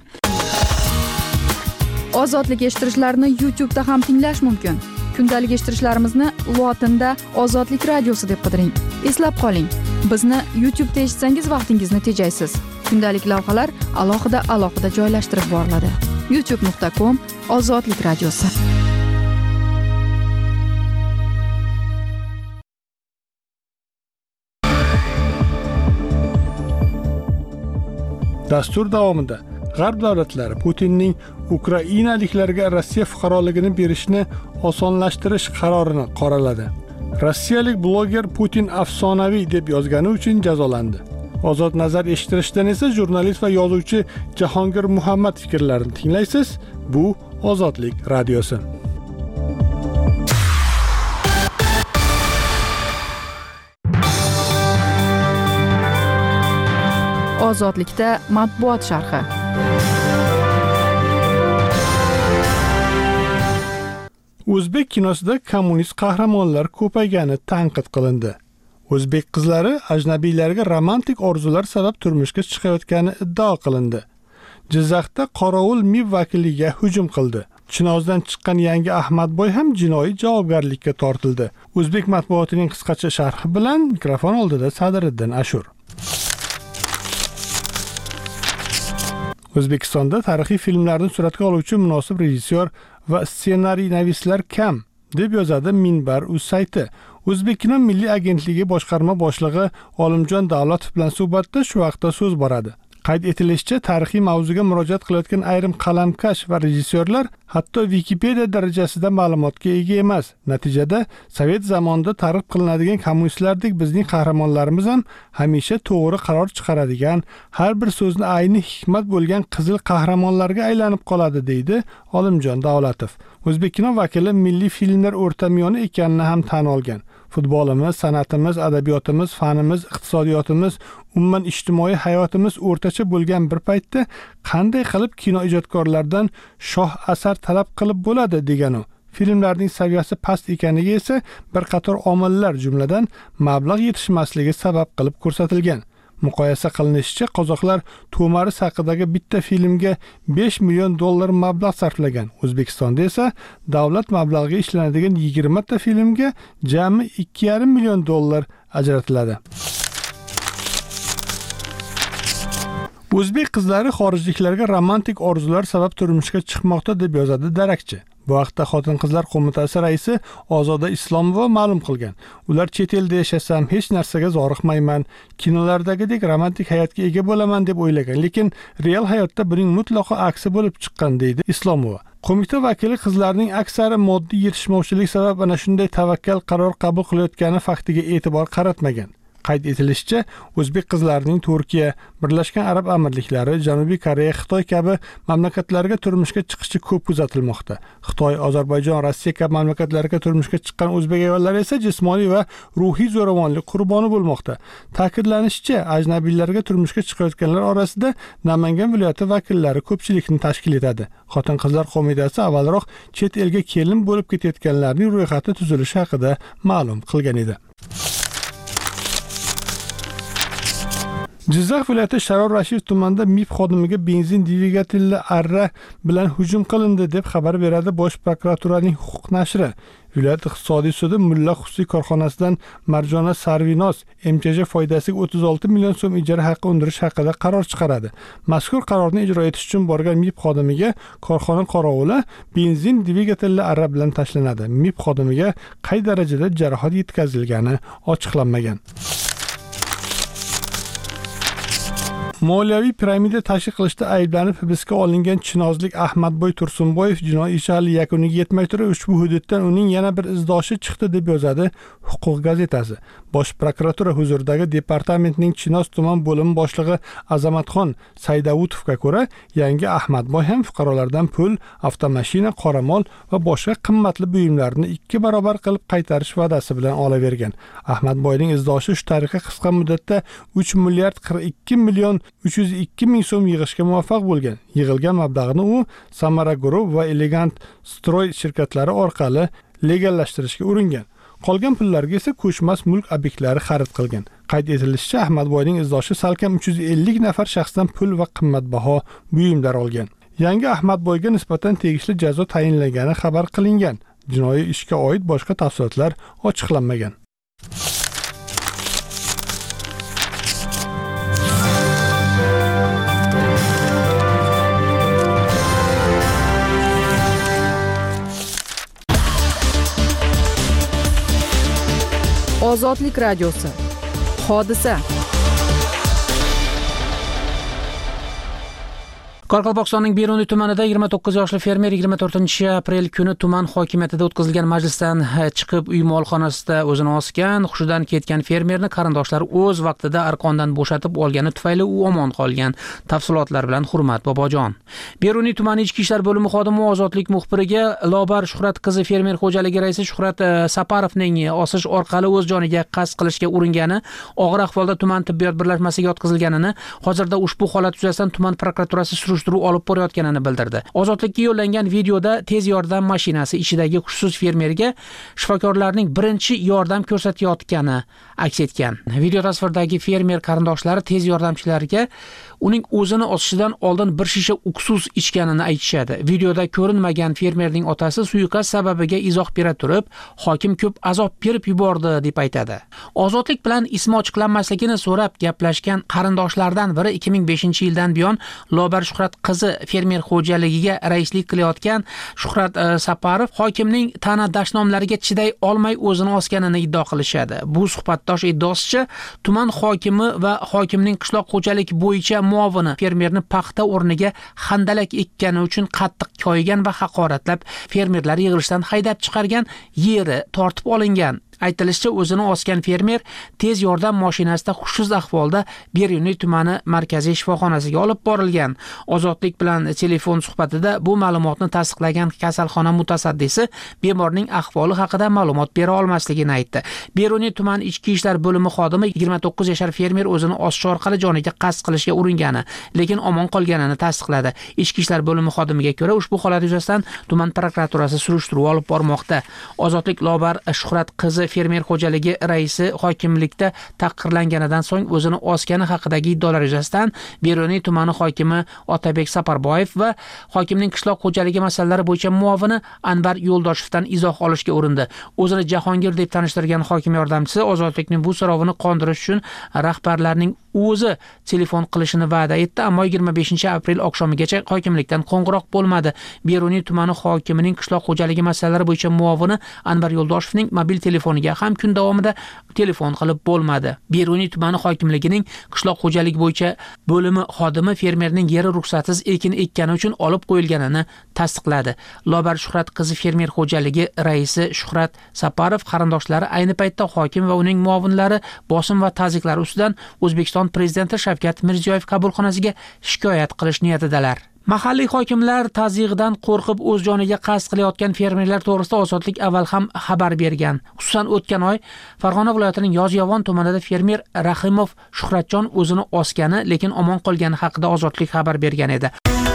Ozodlik eshittirishlarni YouTube'da ham tinglash mumkin. Kundalik eshittirishlarimizni lotinda Ozodlik radiosi deb qidiring. Eslab qoling, bizni YouTube'da eshitsangiz vaqtingizni tejaysiz. Kundalik lavhalar alohida joylashtirib boriladi. youtube.com/Ozodlik radiosi. Dastur davomida G'arb davlatlari Putinning ukrainaliklarga Rossiya fuqaroligini berishni osonlashtirish qarorini qoraladi. Rossiyalik bloger Putin afsonaviy deb yozgani uchun jazolandi. Ozod nazar eshittirishdan esa jurnalist va yozuvchi Jahongir Muhammad fikrlarini tinglaysiz. Bu Ozodlik radiosi. Ozodlikda matbuot sharhi. O'zbek kinosida kommunist qahramonlar ko'paygani tanqid qilindi. O'zbek qizlari ajnabiylarga romantik orzular sabab turmushga chiqayotgani iddao qilindi. Jizzaxda Qorovul MIB vakiliga hujum qildi. Chinozdan chiqqan yangi Ahmadboy ham jinoiy javobgarlikka tortildi. O'zbek matbuotining qisqacha sharhi bilan mikrofon oldida Sadiriddin Ashur. O'zbekistonda tarixiy filmlarni suratga oluvchi munosib rejissyor va ssenariynavislar kam, deb yozadi Minbar.uz sayti. O'zbek kino milliy agentligi boshqarma boshlig'i Olimjon Davlatov bilan suhbatda shu vaqtda so'z boradi. Qayd etilishicha, tarixiy mavzuga murojaat qilayotgan ayrim qalamkash va rejissyorlar hatto Wikipedia darajasida ma'lumotga ega emas. Natijada Sovet zamonida targ'ib qilinadigan kommunistlardek bizning qahramonlarimiz ham hamisha to'g'ri qaror chiqaradigan, har bir so'zni ayni hikmat bo'lgan qizil qahramonlarga aylanib qoladi, deydi Olimjon Davlatov. O'zbek kino vakili milliy filmlar o'rtamiyoni ekanini ham tan olgan. Futbolimiz, san'atimiz, adabiyotimiz, fanimiz, iqtisodiyotimiz, umuman ijtimoiy hayotimiz o'rtacha bo'lgan bir paytda qanday qilib kino ijodkorlaridan shoh asar talab qilib bo'ladi degan u. Filmlarning saviyasi past ekaniga esa bir qator omillar, jumladan mablag' yetishmasligi sabab qilib ko'rsatilgan. Muqoyasa qilinishicha, qozoqlar To'maris haqidagi bitta filmga $5 million mablag' sarflagan. O'zbekistonda esa davlat mablag'iga ishlanadigan 20 ta filmga jami $2,5 million ajratiladi. O'zbek qizlari xorijliklarga romantik orzular sabab turmushga chiqmoqda, deb yozadi darakchi. Bu haqda Xotin-qizlar qo'mitasi raisi Ozoda Islomova ma'lum qilgan. Ular chet elda yashasam hech narsaga zoriqmayman, kinolardagidek romantik hayotga ega bo'laman deb o'ylagan, lekin real hayotda buning mutlaqo aksi bo'lib chiqqan, deydi Islomova. Qo'mita vakili qizlarning aksari moddiy yetishmovchilik sabab ana shunday tavakkal qaror qabul qilayotgani faktiga e'tibor qaratmagan. Qayd etilishicha, o'zbek qizlarining Turkiya, Birlashgan Arab Amirliklari, Janubiy Koreya, Xitoy kabi mamlakatlarga turmushga chiqishi ko'p kuzatilmoqda. Xitoy, Ozarbayjon, Rossiya kabi mamlakatlarga turmushga chiqqan o'zbek ayollari esa jismoniy va ruhiy zo'ravonlik qurboni bo'lmoqda. Ta'kidlanishicha, ajnabiylarga turmushga chiqayotganlar orasida Namangan viloyati vakillari ko'pchilikni tashkil etadi. Xotin-qizlar qo'mitasi avvalroq chet elga kelin bo'lib ketayotganlarning ro'yxati tuzilishi haqida ma'lum qilgan edi. Jizzax viloyati Sharor Rashid tumanida MIB xodimiga benzin dvigatelli arra bilan hujum qilindi, deb xabar beradi Bosh prokuraturaning huquq nashri. Viloyat iqtisodiy sudi Mulla xususiy korxonasidan Marjona Sarvinos MCJ foydasiga 36 million so'm ijara haqqi undirish haqida qaror chiqaradi. Mazkur qarorni ijro etish uchun borgan MIB xodimiga korxona qorovuli benzin dvigatelli arra bilan tashlanadi. MIB xodimiga qay darajada jarohat yetkazilgani ochiqlanmagan. Moliyaviy piramida tashkil qilishda ayblanib hibsga olingan chinozlik Ahmadboy Tursunboyev jinoiy ishi hali yakuniga yetmay turib ushbu hududdan uning yana bir izdoshi chiqdi deb yozadi Huquq gazetasi. Bosh prokuratura huzuridagi departamentning Chinoz tuman bo'limi boshlig'i Azamatxon Saydavutovga ko'ra, yangi Ahmadboy ham fuqarolardan pul, avtomashina, qoramol va boshqa qimmatli buyumlarni 2 barobar qilib qaytarish va'dasi bilan olavergan. Ahmadboyning izdoshi shu tariqa qisqa muddatda 3 milliard 42 million 302 ming so'm yig'ishga muvaffaq bo'lgan. Yig'ilgan mablag'ni u Samara Group va Elegant Stroy shirkatlari orqali legallashtirishga uringan. Qolgan pullarga esa ko'chmas mulk obyektlari xarid qilgan. Qayd etilishicha, Ahmadboyning izdoshi salkam 350 nafar shaxsdan pul va qimmatbaho buyumlar olgan. Yangi Ahmadboyga nisbatan tegishli jazo tayinlangani xabar qilingan. Jinoiy ishga oid boshqa tafsilotlar ochiqlanmagan. Ozodlik radiosi. Hodisa. Qoraqalpog'istonning Beruniy tumanida 29 yoshli fermer 24-aprel kuni tuman hokimiyatida o'tkazilgan majlisdan chiqib uy molxonasida o'zini osgan. Hushidan ketgan fermerni qarindoshlari o'z vaqtida arqondan bo'shatib olgani tufayli u omon qolgan. Tafsilotlar bilan Hurmat Bobojon. Beruniy tumani ichki ishlar bo'limi xodimi ozodlik muxbiriga Lobar Shuhrat qizi fermer xo'jaligi raisi Shuhrat Saparovning osish orqali o'z joniga qasd qilishga uringani, og'ir ahvolda tuman tibbiyot birlashmasiga yotqizilganini, hozirda ushbu holat yuzasidan tuman prokuraturasi surishtiruv olib borayotganini bildirdi. Ozodlikka yo'llangan videoda tez yordam mashinasi ichidagi hushsiz fermerga shifokorlarning birinchi yordam ko'rsatayotgani aks etgan. Video tasvirdagi fermer qarindoshlari tez yordamchilarga uning o'zini osishidan oldin bir shisha uksus ichganini aytishadi. Videoda ko'rinmagan fermerning otasi suiqasd sababiga izoh bera turib, hokim ko'p azob berib yubordi deb aytadi. Ozodlik bilan ismi ochiqlanmasligini so'rab gaplashgan qarindoshlardan biri 2005-yildan buyon Lobar Shuhrat qizi fermer xo'jaligiga raislik qilayotgan Shuhrat Saparov hokimning ta'na dashnomlariga chiday olmay o'zini osganini iddio qilishadi. Bu suhbatdosh iddaosicha tuman hokimi va hokimning qishloq xo'jalik bo'yicha muovini fermerni paxta o'rniga handalak ekkani uchun qattiq koyigan va haqoratlab fermerlar yig'ilishdan haydab chiqargan, yeri tortib olingan. Aytilishicha, o'zini osgan fermer tez yordam mashinasida hushsiz ahvolda Beruniy tumani markaziy shifoxonasiga olib borilgan. Ozodlik bilan telefon suhbatida bu ma'lumotni tasdiqlagan kasalxona mutasaddisi bemorning ahvoli haqida ma'lumot bera olmasligini aytdi. Beruniy tuman ichki ishlar bo'limi xodimi 29 yashar fermer o'zini osish orqali joniga qasd qilishga uringani, lekin omon qolganini tasdiqladi. Ichki ishlar bo'limi xodimiga ko'ra, ushbu holat yuzasidan tuman prokuraturasi surishtiruv olib bormoqda. Ozodlik Lobar Shuhrat qizi fermer xo'jaligi raisi hokimlikda taqdirlanganidan so'ng o'zini osgani haqidagi iddaolar yuzasidan Beruniy tumani hokimi Otabek Saparboyev va hokimning qishloq xo'jaligi masalalari bo'yicha muovini Anvar Yo'ldoshevdan izoh olishga urindi. O'zini Jahongir deb tanishtirgan hokim yordamchisi Ozodlikning bu so'rovini qondirish uchun rahbarlarning o'zi telefon qilishini va'da etdi, ammo 25-aprel oqshomigacha hokimlikdan qo'ng'iroq bo'lmadi. Beruniy tumani hokimining qishloq xo'jaligi masalalari bo'yicha muovini Anvar Yo'ldoshevning mobil telefoniga ham kun davomida telefon qilib bo'lmadi. Beruniy tumani hokimligining qishloq xo'jaligi bo'yicha bo'limi xodimi fermerning yeri ruxsatsiz ekin ekkani uchun olib qo'yilganini tasdiqladi. Lobar Shuhrat qizi fermer xo'jaligi raisi Shuhrat Saparov qarindoshlari ayni paytda hokim va uning muovinlari bosim va ta'ziylar ustidan O'zbekiston prezidenti Shavkat Mirziyoyev qabulxonasiga shikoyat qilish niyatidalar. Mahalliy hokimlar tazyiqdan qo'rqib o'z joniga qasd qilayotgan fermerlar to'g'risida Ozodlik avval ham xabar bergan. Xususan, o'tgan oy Farg'ona viloyatining Yozyovon tumanida fermer Rahimov Shuhratjon o'zini osgani, lekin omon qolgani haqida Ozodlik xabar bergan edi.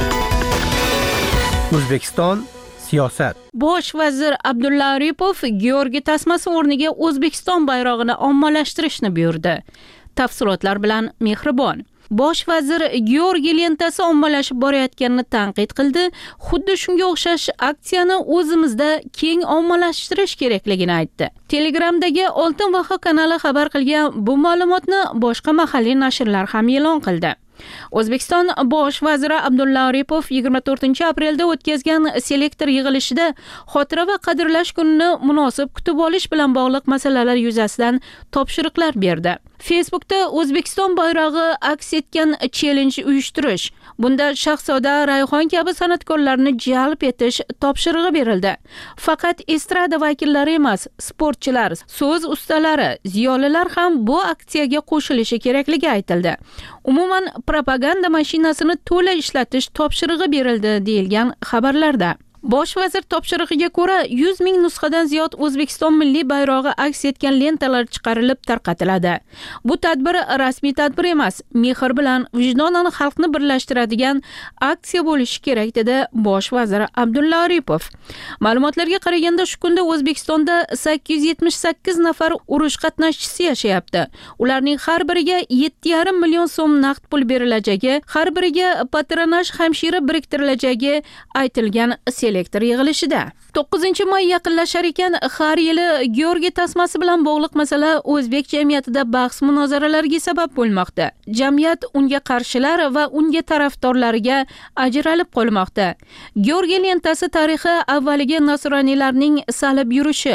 O'zbekiston siyosat. Bosh vazir Abdulla Aripov Georgiy tasmasi o'rniga O'zbekiston bayrog'ini ommalashtirishni buyurdi. Tafsilotlar bilan Mehribon. Bosh vazir Georgiy lentasi ommalashib borayotganini tanqid qildi. Xuddi shunga o'xshash aksiyani o'zimizda keng ommalashtirish kerakligini aytdi. Telegramdagi Oltin Vaha kanali xabar qilgan bu ma'lumotni boshqa mahalliy nashrlar ham e'lon qildi. O'zbekiston bosh vaziri Abdulla Aripov 24-aprelda o'tkazgan selektor yig'ilishida xotira va qadrlash kunini munosib kutib olish bilan bog'liq masalalar yuzasidan topshiriqlar berdi. Facebookda O'zbekiston bayrog'i aks etgan challenge uyushtirish. Bunda Shahzoda Rayhon kabi san'atkorlarni jalb etish topshirig'i berildi. Faqat estrada vakillari emas, sportchilar, so'z ustalari, ziyolilar ham bu aksiyaga qo'shilishi kerakligi aytildi. Umuman propaganda mashinasini to'la ishlatish topshirig'i berildi deyilgan xabarlarda. Bosh vazir topshirig'iga ko'ra 100 ming nusxadan ziyod O'zbekiston milliy bayrog'i aks etgan lentalar chiqarilib tarqatiladi. Bu tadbir rasmiy tadbir emas, mehr bilan vijdonan xalqni birlashtiradigan aksiya bo'lishi kerak dedi bosh vazir Abdulla Aripov. Ma'lumotlarga qaraganda shu kunda O'zbekistonda 878 nafar urush qatnashchisi yashayapti. Ularning har biriga 7,5 million so'm naqd pul berilajagi, har biriga patronaj hamshira biriktirilajagi aytilgan selektor yig'ilishida. 9-may yaqinlashar ekan, har yili Georgiy tasmasi bilan bog'liq masala o'zbek jamiyatida bahs-munozaralarga sabab bo'lmoqda. Jamiyat unga qarshilar va unga tarafdorlariga ajralib qolmoqda. Georgiy lentasi tarixi avvaliga nasroniylarning salib yurishi,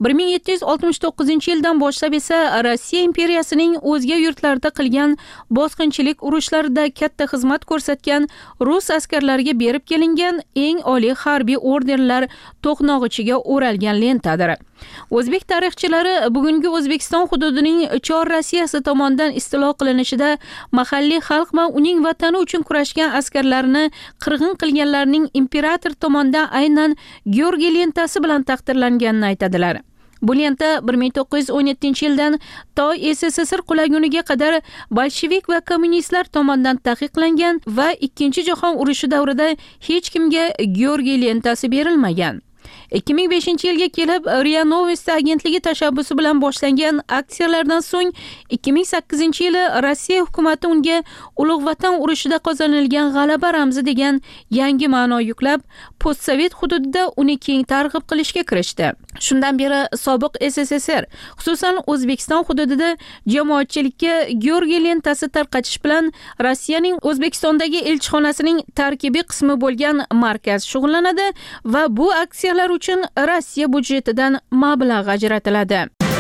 1769-yildan boshlab esa Rossiya imperiyasining o'zga yurtlarda qilgan bosqinchilik urushlarida katta xizmat ko'rsatgan rus askarlariga berib kelingan eng oliy harbiy ordenlar to'qnog'ichiga o'ralgan lentadir. O'zbek tarixchilari bugungi O'zbekiston hududining Chor Rossiyasi tomonidan istilo qilinishida mahalliy xalq va uning vatani uchun kurashgan askarlarni qirg'in qilganlarning imperator tomonidan aynan Georgiy lentasi bilan taqdirlanganini aytadilar. Bu lenta 1917-yildan to SSSR qulaguniga qadar bolshevik va kommunistlar tomonidan taqiqlangan va Ikkinchi jahon urushi davrida hech kimga Georgiy lentasi berilmagan. 2005-yilga kelib RIA Novosti agentligi tashabbusi bilan boshlangan aksiyalardan so'ng 2008-yili Rossiya hukumati unga Ulug' Vatan urushida qozonilgan g'alaba ramzi degan yangi ma'no yuklab, postsovet hududida uni keng targ'ib qilishga kirishdi. Shundan beri sobiq SSSR, xususan O'zbekiston hududida jamoatchilikka Georgiy lentasi tarqatish bilan Rossiyaning O'zbekistondagi elchixonasining tarkibiy qismi bo'lgan markaz shug'ullanadi va bu aksiyalar uchun Rossiya budjetidan mablag' ajratiladi.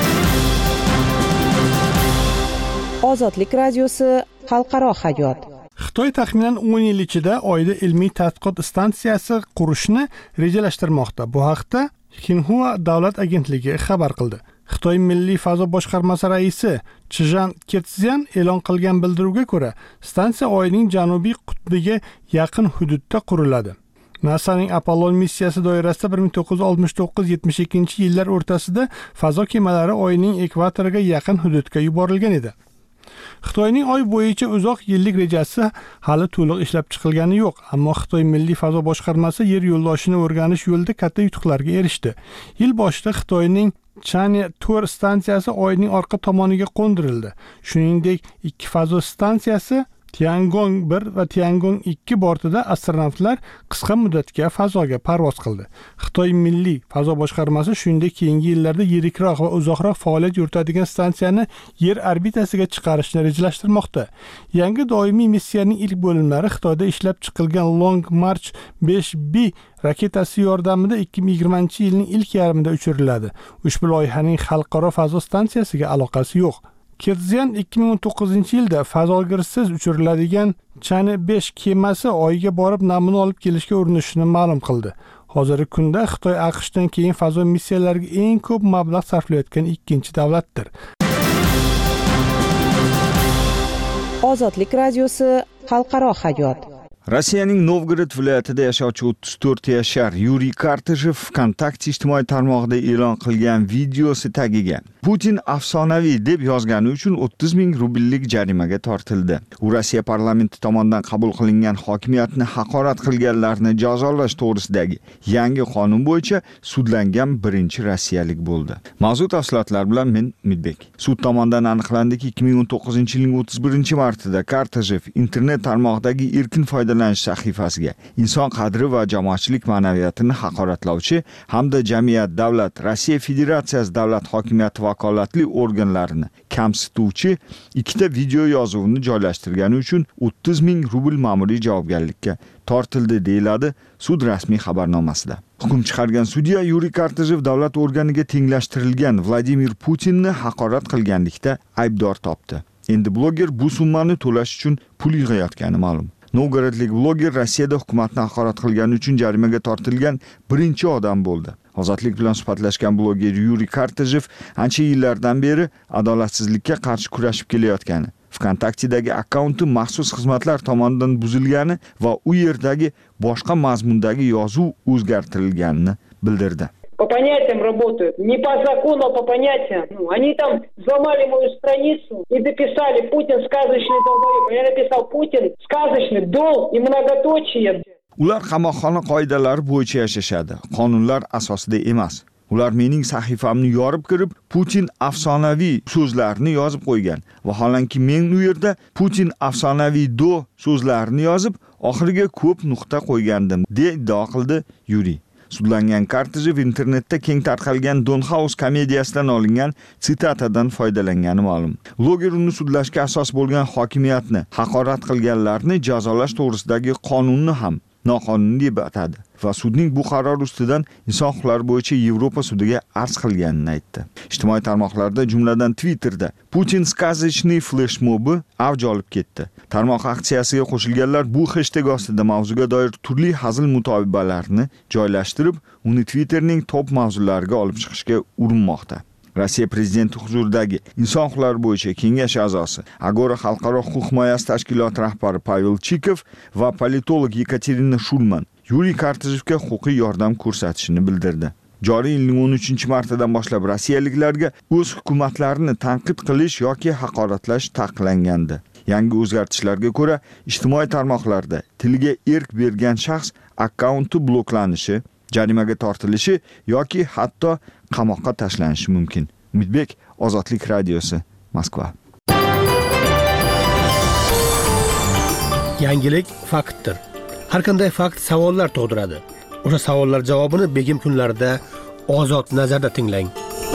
Ozodlik radiosi xalqaro hayot. Xitoy taxminan 10 yil ichida oyda ilmiy tadqiqot stansiyasi qurishni rejalashtirmoqda. Bu haqda Xinhua davlat agentligi xabar qildi. Xitoy Milliy fazo boshqarmasi raisi Chizhan Ketsian e'lon qilgan bildiruvga ko'ra, stansiya oyning janubiy qutbiga yaqin hududda quriladi. NASAning Apollon missiyasi doirasida 1969-72 yillar o'rtasida fazo kemalari oyning ekvatoriga yaqin hududga yuborilgan edi. Xitoyning oy bo'yicha uzoq yillik rejasi hali to'liq ishlab chiqilgani yo'q, ammo Xitoy Milliy fazo boshqarmasi yer yo'ldoshini o'rganish yo'lida katta yutuqlarga erishdi. Yil boshida Xitoyning Chane 4 stansiyasi oyning orqa tomoniga qo'ndirildi. Shuningdek, ikki fazo stansiyasi Tiangong 1 va Tiangong 2 bortida astronavtlar qisqa muddatga fazoga parvoz qildi. Xitoy Milliy fazo boshqarmasi shuningdek keyingi yillarda yirikroq va uzoqroq faoliyat yuritadigan stansiyani yer orbitasiga chiqarishni rejalashtirmoqda. Yangi doimiy missiyaning ilk bo'limlari Xitoyda ishlab chiqilgan Long March 5B raketasi yordamida 2020-yilning ilk yarmida uchiriladi. Ushbu loyihaning xalqaro fazo stansiyasiga aloqasi yo'q. Ketsian 2019-yilda fazogirsiz uchiriladigan Chane 5 kemasi oyga borib namuna olib kelishga urinishini ma'lum qildi. Hozirgi kunda Xitoy AQShdan keyin fazo missiyalariga eng ko'p mablag' sarflayotgan ikkinchi davlatdir. Ozodlik radiosi xalqaro hayot. Rossiyaning Novgorod viloyatida yashovchi 34 yashar Yuriy Kartashev VKontakte ijtimoiy tarmog'ida e'lon qilgan videosi tagiga Putin afsonaviy deb yozgani uchun 30 ming rubllik jarimaga tortildi. U Rossiya parlamenti tomonidan qabul qilingan hokimiyatni haqorat qilganlarni jazolash to'g'risidagi yangi qonun bo'yicha sudlangan birinchi rossiyalik bo'ldi. Mavzu tafsilotlar bilan men Umidbek. Sud tomonidan aniqlandiki, 2019-yilning 31-martida Kartashev internet tarmog'idagi erkin foydalanish sahifasiga inson qadri va jamoatchilik ma'naviyatini haqoratlovchi hamda jamiyat, davlat, Rossiya Federatsiyasi davlat hokimiyati vakolatli organlarini kamsituvchi ikkita video yozuvni joylashtirgani uchun 30 ming rubl ma'muriy javobgarlikka tortildi deyiladi sud rasmiy xabarnomasida. Hukm chiqargan sudya Yuriy Kartashev davlat organiga tenglashtirilgan Vladimir Putinni haqorat qilganlikda aybdor topdi. Endi bloger bu summani to'lash uchun pul yig'ayotgani ma'lum. Novgorodlik bloger Rossiyada hukumatni haqorat qilgani uchun jarimaga tortilgan birinchi odam bo'ldi. Ozodlik bilan suhbatlashgan bloger Yuriy Kartajev ancha yillardan beri adolatsizlikka qarshi kurashib kelayotgani, VKontaktedagi akkaunti maxsus xizmatlar tomonidan buzilgani va u yerdagi boshqa mazmundagi yozuv o'zgartirilganini bildirdi. По понятиям работают, не по закону, а по понятиям. Они там взломали мою страницу и дописали Путин сказочный долбоеб. Я написал Путин сказочный дол и многоточие. Ular qamoqxona qoidalari bo'yicha yashashadi, qonunlar asosida emas. Ular mening sahifamni yorib kirib, Putin afsonaviy so'zlarini yozib qo'ygan. Vaholanki men u yerda Putin afsonaviy do so'zlarini yozib, oxiriga ko'p nuqta qo'ygandim, deya iddao qildi Yuriy. Sudlangan Kartajev internetda keng tarqalgan Dollhouse komediyasidan olingan sitatadan foydalangani ma'lum. Bloger uni sudlashga asos bo'lgan hokimiyatni haqorat qilganlarni jazolash to'g'risidagi qonunni ham noqonuniy deb atadi va sudning bu qaror ustidan inson huquqlari bo'yicha Yevropa sudiga arz qilganini aytdi. Ijtimoiy tarmoqlarda, jumladan Twitterda Putin сказочный flashmobi avj olib ketdi. Tarmoq aksiyasiga qo'shilganlar bu hashtag ostida mavzuga doir turli hazil mutobibalarni joylashtirib, uni Twitterning top mavzulariga olib chiqishga urinmoqda. Rossiya prezidenti huzuridagi inson huquqlari bo'yicha kengash a'zosi, Agora xalqaro huquq himoyasi tashkiloti rahbari Pavel Chikov va politolog Yekaterina Shulman Yuriy Kartajevga huquqiy yordam ko'rsatishini bildirdi. Joriy yilning 13-martadan boshlab rossiyaliklarga o'z hukumatlarini tanqid qilish yoki haqoratlash taqiqlangandi. Yangi o'zgartishlarga ko'ra, ijtimoiy tarmoqlarda tiliga erk bergan shaxs akkaunti bloklanishi, jarimaga tortilishi yoki hatto qamoqqa tashlanishi mumkin. Umidbek, Ozodlik radiosi, Moskva. Yangilik faktdir. Har qanday fakt savollar tug'diradi. O'sha savollar javobini begim kunlarida Ozod nazarda tinglang.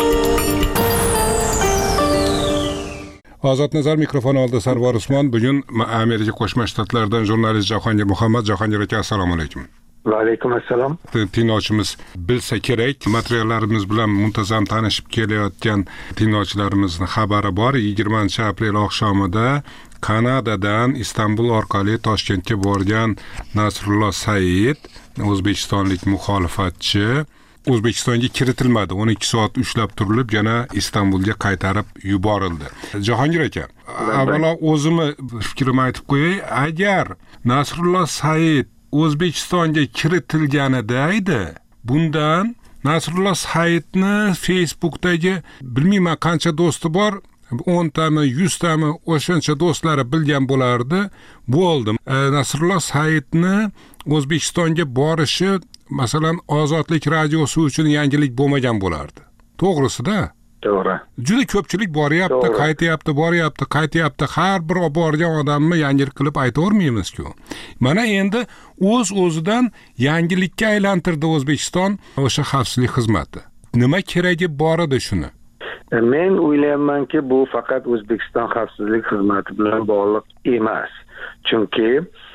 Ozod nazar mikrofon oldida Sarvar Usmon. Bugun Amerika Qo'shma Shtatlaridan jurnalist Jahongir Muhammad. Jahongir aka, assalomu alaykum. Va alaykum assalom. Tinglovchimiz bilsa kerak, materiallarimiz bilan muntazam tanishib kelayotgan tinglovchilarimizni xabari bor. 20-aprel oqshomida Kanadadan Istanbul orqali Toshkentga borgan Nasrullo Said, o'zbekistonlik muxolifatchi, O'zbekistonga kiritilmadi. 12 soat ushlab turilib, yana Istanbulga qaytarib yuborildi. Jahongir aka, avvalo o'zimni fikrimni aytib qo'yay. Agar Nasrullo Said O'zbekistonga kiritilganida edi, bundan Nasrullo Saidni Facebookdagi bilmayman qancha do'sti bor, 10 tami, 100 tami o'shancha do'stlari bilgan bo'lardi. Bo'ldi. Nasrullo Saidni O'zbekistonga borishi, masalan, Ozodlik radiosi uchun yangilik bo'lmagan bo'lardi. To'g'risi-da? To'g'ri. Juda ko'pchilik boryapti, qaytyapti. Har bir borgan odamni yangilik qilib aytavermaymiz-ku. Mana endi o'z-o'zidan yangilikka aylantirdi O'zbekiston o'sha xavfsizlik xizmati. Nima keragi bor edi shuni? Men o'ylaymanki, bu faqat O'zbekiston xavfsizlik xizmati bilan bog'liq emas. Chunki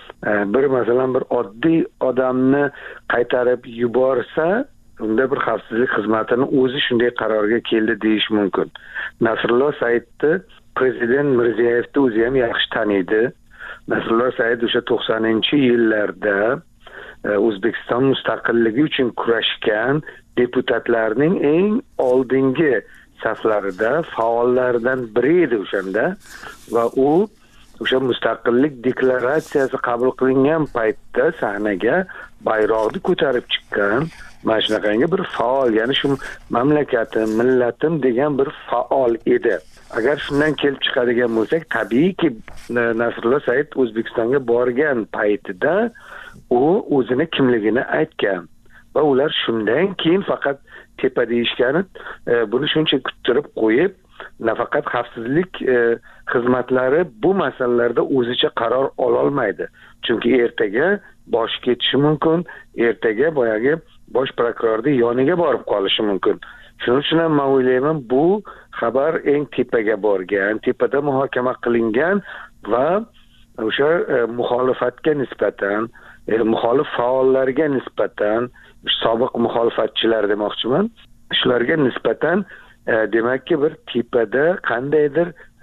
masalan bir oddiy odamni qaytarib yuborsa, unda bir xavfsizlik xizmatining o'zi shunday qarorga keldi deyish mumkin. Nasrullo Saidni prezident Mirziyoyevni o'zi ham yaxshi taniydi. Nasrullo Said o'sha 90-yillarda O'zbekiston mustaqilligi uchun kurashgan deputatlarning eng oldingi saflarida faollaridan biri edi o'shanda va u o'sha mustaqillik deklaratsiyasi qabul qilingan paytda sahnaga bayroqni ko'tarib chiqqan mana shunaqangi bir faol, ya'ni shu mamlakatim, millatim degan bir faol edi. Agar shundan kelib chiqadigan bo'lsak, tabiiyki Nasrullo Said O'zbekistonga borgan paytida u o'zini kimligini aytgan va ular shundan keyin faqat tepa deyishgani buni shuncha kuttirib qo'yib, nafaqat xavfsizlik xizmatlari bu masalalarda o'zicha qaror ola olmaydi. Chunki ertaga bosh ketishi mumkin, ertaga boyagi bosh prokurorning yoniga borib qolishi mumkin. Shuning uchun ham men o'ylayman, bu xabar eng tepaga borgan, tepada muhokama qilingan va o'sha muxolifatga nisbatan, muxolif faollarga nisbatan, sobiq muxolifatchilar demoqchiman, shularga nisbatan demakki bir tepada qandaydir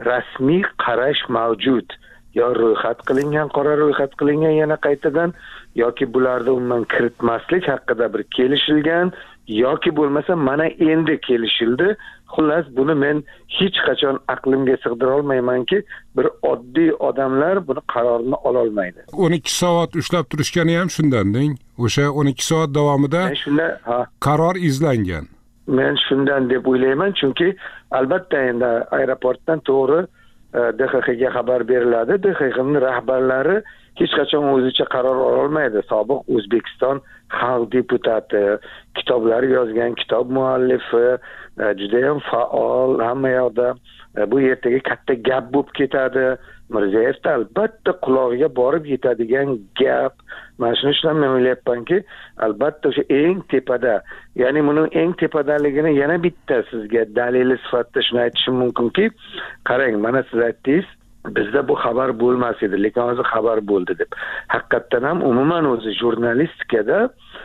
rasmiy qarash mavjud. Yo ro'yxat qilingan, qora ro'yxat qilingan yana qaytadan yoki bularni umuman kiritmaslik haqida bir kelishilgan yoki bo'lmasa mana endi kelishildi. Xullas buni men hech qachon aqlimga sig'dira olmaymanki, bir oddiy odamlar buni qarorini ola olmaydi. 12 soat ushlab turishgani ham shundan deng. O'sha 12 soat davomida qaror izlangan. Men shundan deb o'ylayman, chunki albatta endi aeroportdan to'g'ri DXXga xabar beriladi. DXXning rahbarlari hech qachon o'zicha qaror ola olmaydi. Sobiq O'zbekiston xalq deputati, kitoblar yozgan, kitob muallifi, juda ham faol, hamma yoqda bu ertaga katta gap bo'lib ketadi. Mirziyoyevda albatta qulog'iga borib yetadigan gap. Mana shuni men o'ylayapmanki, albatta o'sha eng tepada, ya'ni buni eng tepadaligini yana bitta sizga dalili sifatida shuni aytishim mumkinki, qarang, mana siz aytdingiz, bizda bu xabar bo'lmas edi, lekin hozir xabar bo'ldi deb. Haqiqatdan ham umuman o'zi jurnalistikada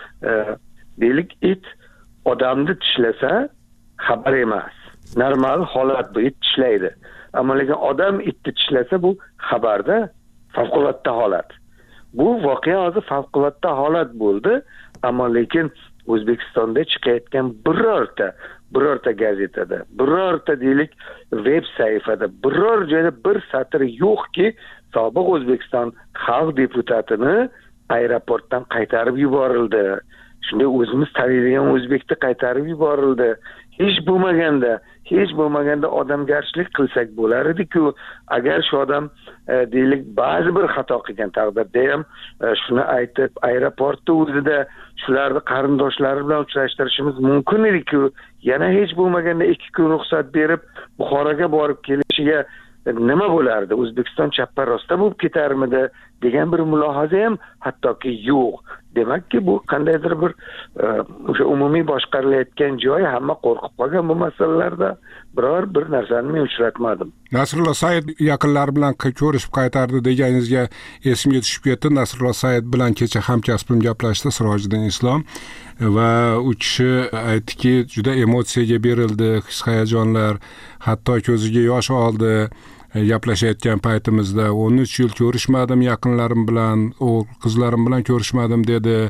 deylik it odamni tishlasa xabar emas. Normal holat bu, it tishlaydi. Ammo lekin odam itni tishlasa bu xabarda favqulodda holat. Bu voqea hozir favqulodda holat bo'ldi, ammo lekin O'zbekistonda chiqayotgan birorta gazetada, birorta deylik veb sayfada, biror joyda bir satr yo'qki, sobiq O'zbekiston xalq deputatini aeroportdan qaytarib yuborildi. Shunday o'zimiz taniydigan o'zbekni qaytarib yuborildi. Hech bo'lmaganda odamgarchilik qilsak bo'lar edi-ku, agar shu odam deylik ba'zi bir xato qilgan taqdirda ham shuni aytib aeroportda o'zida shularni qarindoshlari bilan uchrashtirishimiz mumkin edi-ku, yana hech bo'lmaganda 2 kun ruxsat berib Buxoroga borib kelishiga nima bo'lardi? O'zbekiston chappa rosta bo'lib ketarmidi degan bir mulohaza ham hattoki yo'q. Demakki bu qandaydir bir o'sha umumiy boshqarilayotgan joy, hamma qo'rqib qolgan bu masalalarda biror bir narsani men uchratmadim. Nasrullo Said yaqinlari bilan ko'rishib qaytardi deganingizga esimga tushib ketdi. Nasrullo Said bilan kecha hamkasbim gaplashdi, Sirojiddin Islom, va u kishi aytdiki, juda emotsiyaga berildi, his-hayajonlar, hatto ko'ziga yosh oldi. Gaplashayotgan paytimizda 13 yil ko'rishmadim yaqinlarim bilan, qizlarim bilan ko'rishmadim dedi.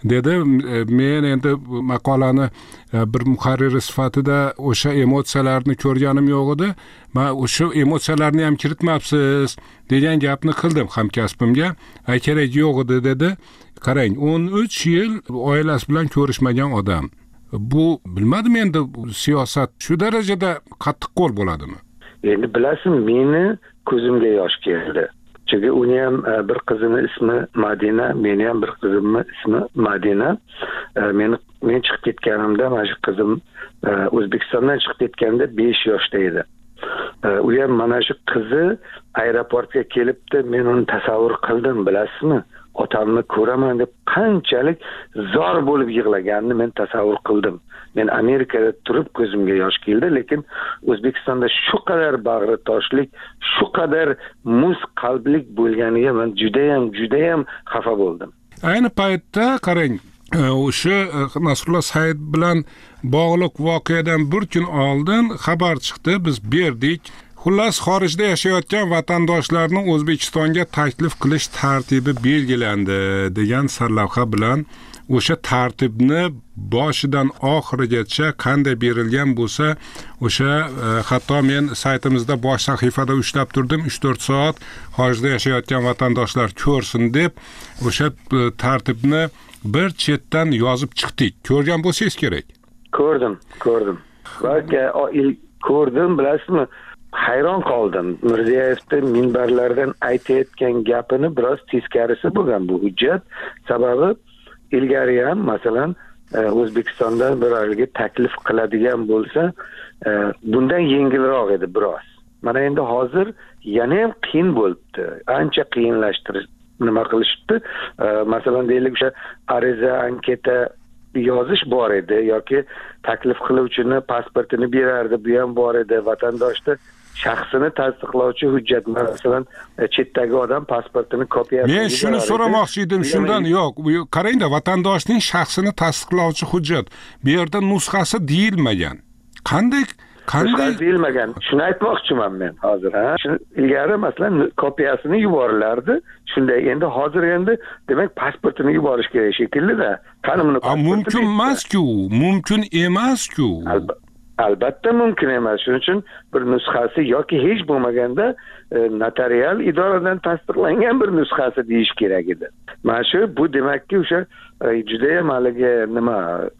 Men endi maqolani bir muharriri sifatida o'sha emotsiyalarni ko'rganim yo'q edi. Men o'sha emotsiyalarni ham kiritmabsiz degan gapni qildim hamkasbimga. Kerak yo'q edi dedi. Qarang, 13 yil oilasi bilan ko'rishmagan odam. Bu bilmadim endi siyosat shu darajada qattiqqo'l bo'ladimi? Endi bilasizmi, meni ko'zimga yosh keldi. Chunki uni ham bir qizini ismi Madina, meni ham bir qizimni ismi Madina. Men chiqib ketganimda, mana shu qizim O'zbekistondan chiqib ketganda 5 yoshda edi. U ham mana shu qizi aeroportga kelibdi, men uni tasavvur qildim, bilasizmi? Otamni ko'raman deb qanchalik zor bo'lib yig'laganini men tasavvur qildim. Men Amerikada turib ko'zimga yosh keldi, lekin O'zbekistonda shu qadar bag'ri toshlik, shu qadar muz qalblik bo'lganiga men juda ham xafa bo'ldim. Ayni paytda qarang, o'sha Nasrullo Said bilan bog'liq voqeadan bir kun oldin xabar chiqdi, biz berdik. Xullas, xorijda yashayotgan vatandoshlarning O'zbekistonga taklif qilish tartibi belgilandi degan sarlavha bilan o'sha tartibni boshidan oxirigacha qanday berilgan bo'lsa, o'sha hatto men saytimizda bosh sahifada ushlab turdim, 3-4 soat xorijda yashayotgan vatandoshlar ko'rsin deb o'sha tartibni bir chetdan yozib chiqdik. Ko'rgan bo'lsangiz kerak. Ko'rdim. Ko'rdim, bilasizmi? Hayron qoldim. Mirziyoyevning minbarlardan aytayotgan gapini biroz teskarisi bo'lgan bu hujjat. Sababi ilgari ham masalan O'zbekistondan bir oilaga taklif qiladigan bo'lsa, bundan yengilroq edi biroz. Mana endi hozir yana ham qiyin bo'libdi. Ancha qiyinlashtirish nima qilishdi? Masalan deylik, o'sha ariza, anketa yozish bor edi yoki taklif qiluvchini pasportini berardi, bu ham bor edi. Vatandoshni shaxsini tasdiqlovchi hujjat, masalan chetdagi odam pasportini kopiyasi. Men shuni so'ramoqchi edim, shundan yo'q. Qarangda, vatandoshning shaxsini tasdiqlovchi hujjat. Bu yerda nusxasi deyilmagan. Qanday deyilmagan. Shuni aytmoqchiman men hozir, ha. Shuni ilgari masalan kopiyasini yuborilardi. Shunday endi hozir demak pasportini yuborish kerak shekilli-da. Qani buni mumkin emas-ku, mumkin emas-ku. Albatta mumkin emas. Shuning uchun bir nusxasi yoki hech bo'lmaganda notarial idoradan tasdiqlangan bir nusxasi deyish kerak edi. Mana shu bu demakki o'sha juda ham haligi nima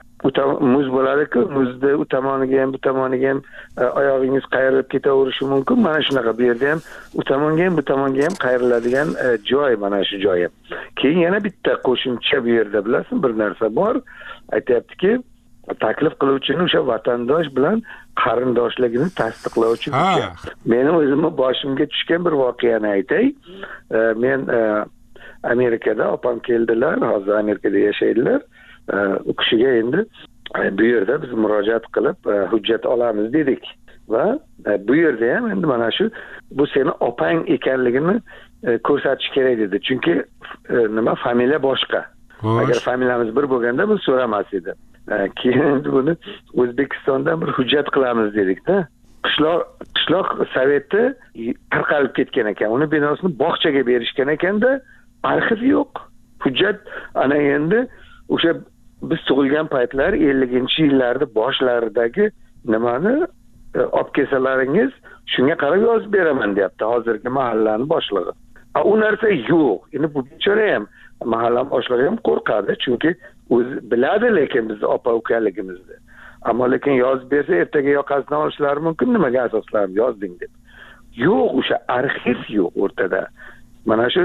muz bo'ladi-ku, muzni u tomoniga ham bu tomoniga ham oyog'ingiz qayrilib ketaverishi mumkin. Mana shunaqa bu yerda ham u tomonga ham bu tomonga ham qayriladigan joy mana shu joyi. Keyin yana bitta qo'shimcha bu yerda bilasizmi bir narsa bor. Aytayaptiki, taklif qiluvchini o'sha vatandosh bilan qarindoshligini tasdiqlovchi hujjat. Meni o'zimni boshimga tushgan bir voqeani aytay. Men Amerikada opam keldilar, hozir Amerikada yashaydilar. U kishiga endi bu yerda biz murojaat qilib hujjat olamiz dedik va bu yerda ham endi mana shu bu seni opang ekanligini ko'rsatish kerak dedi. Chunki nima familiya boshqa. Agar familiyamiz bir bo'lganda bu so'ramas edi. Keyin buni O'zbekistondan bir hujjat qilamiz dedik-da. Qishloq soveti tarqalib ketgan ekan. Uni binosini bog'chaga berishgan ekanda, arxiv yo'q. Hujjat ana endi o'sha biz tug'ilgan paytlar 50-yillarda boshlaridagi nimani olib kelsalaringiz shunga qarab yozib beraman deyapti hozirgi mahallani boshlig'i. U narsa yo'q. Endi bu bechora ham mahalla boshlig'i ham qo'rqadi, chunki o'zi biladi lekin bizni opa ukaligimizni. Ammo lekin yozib bersa ertaga yoqasidan olishlari mumkin, nimaga asoslanib yozding deb. Yo'q, o'sha arxiv yo'q o'rtada. Mana shu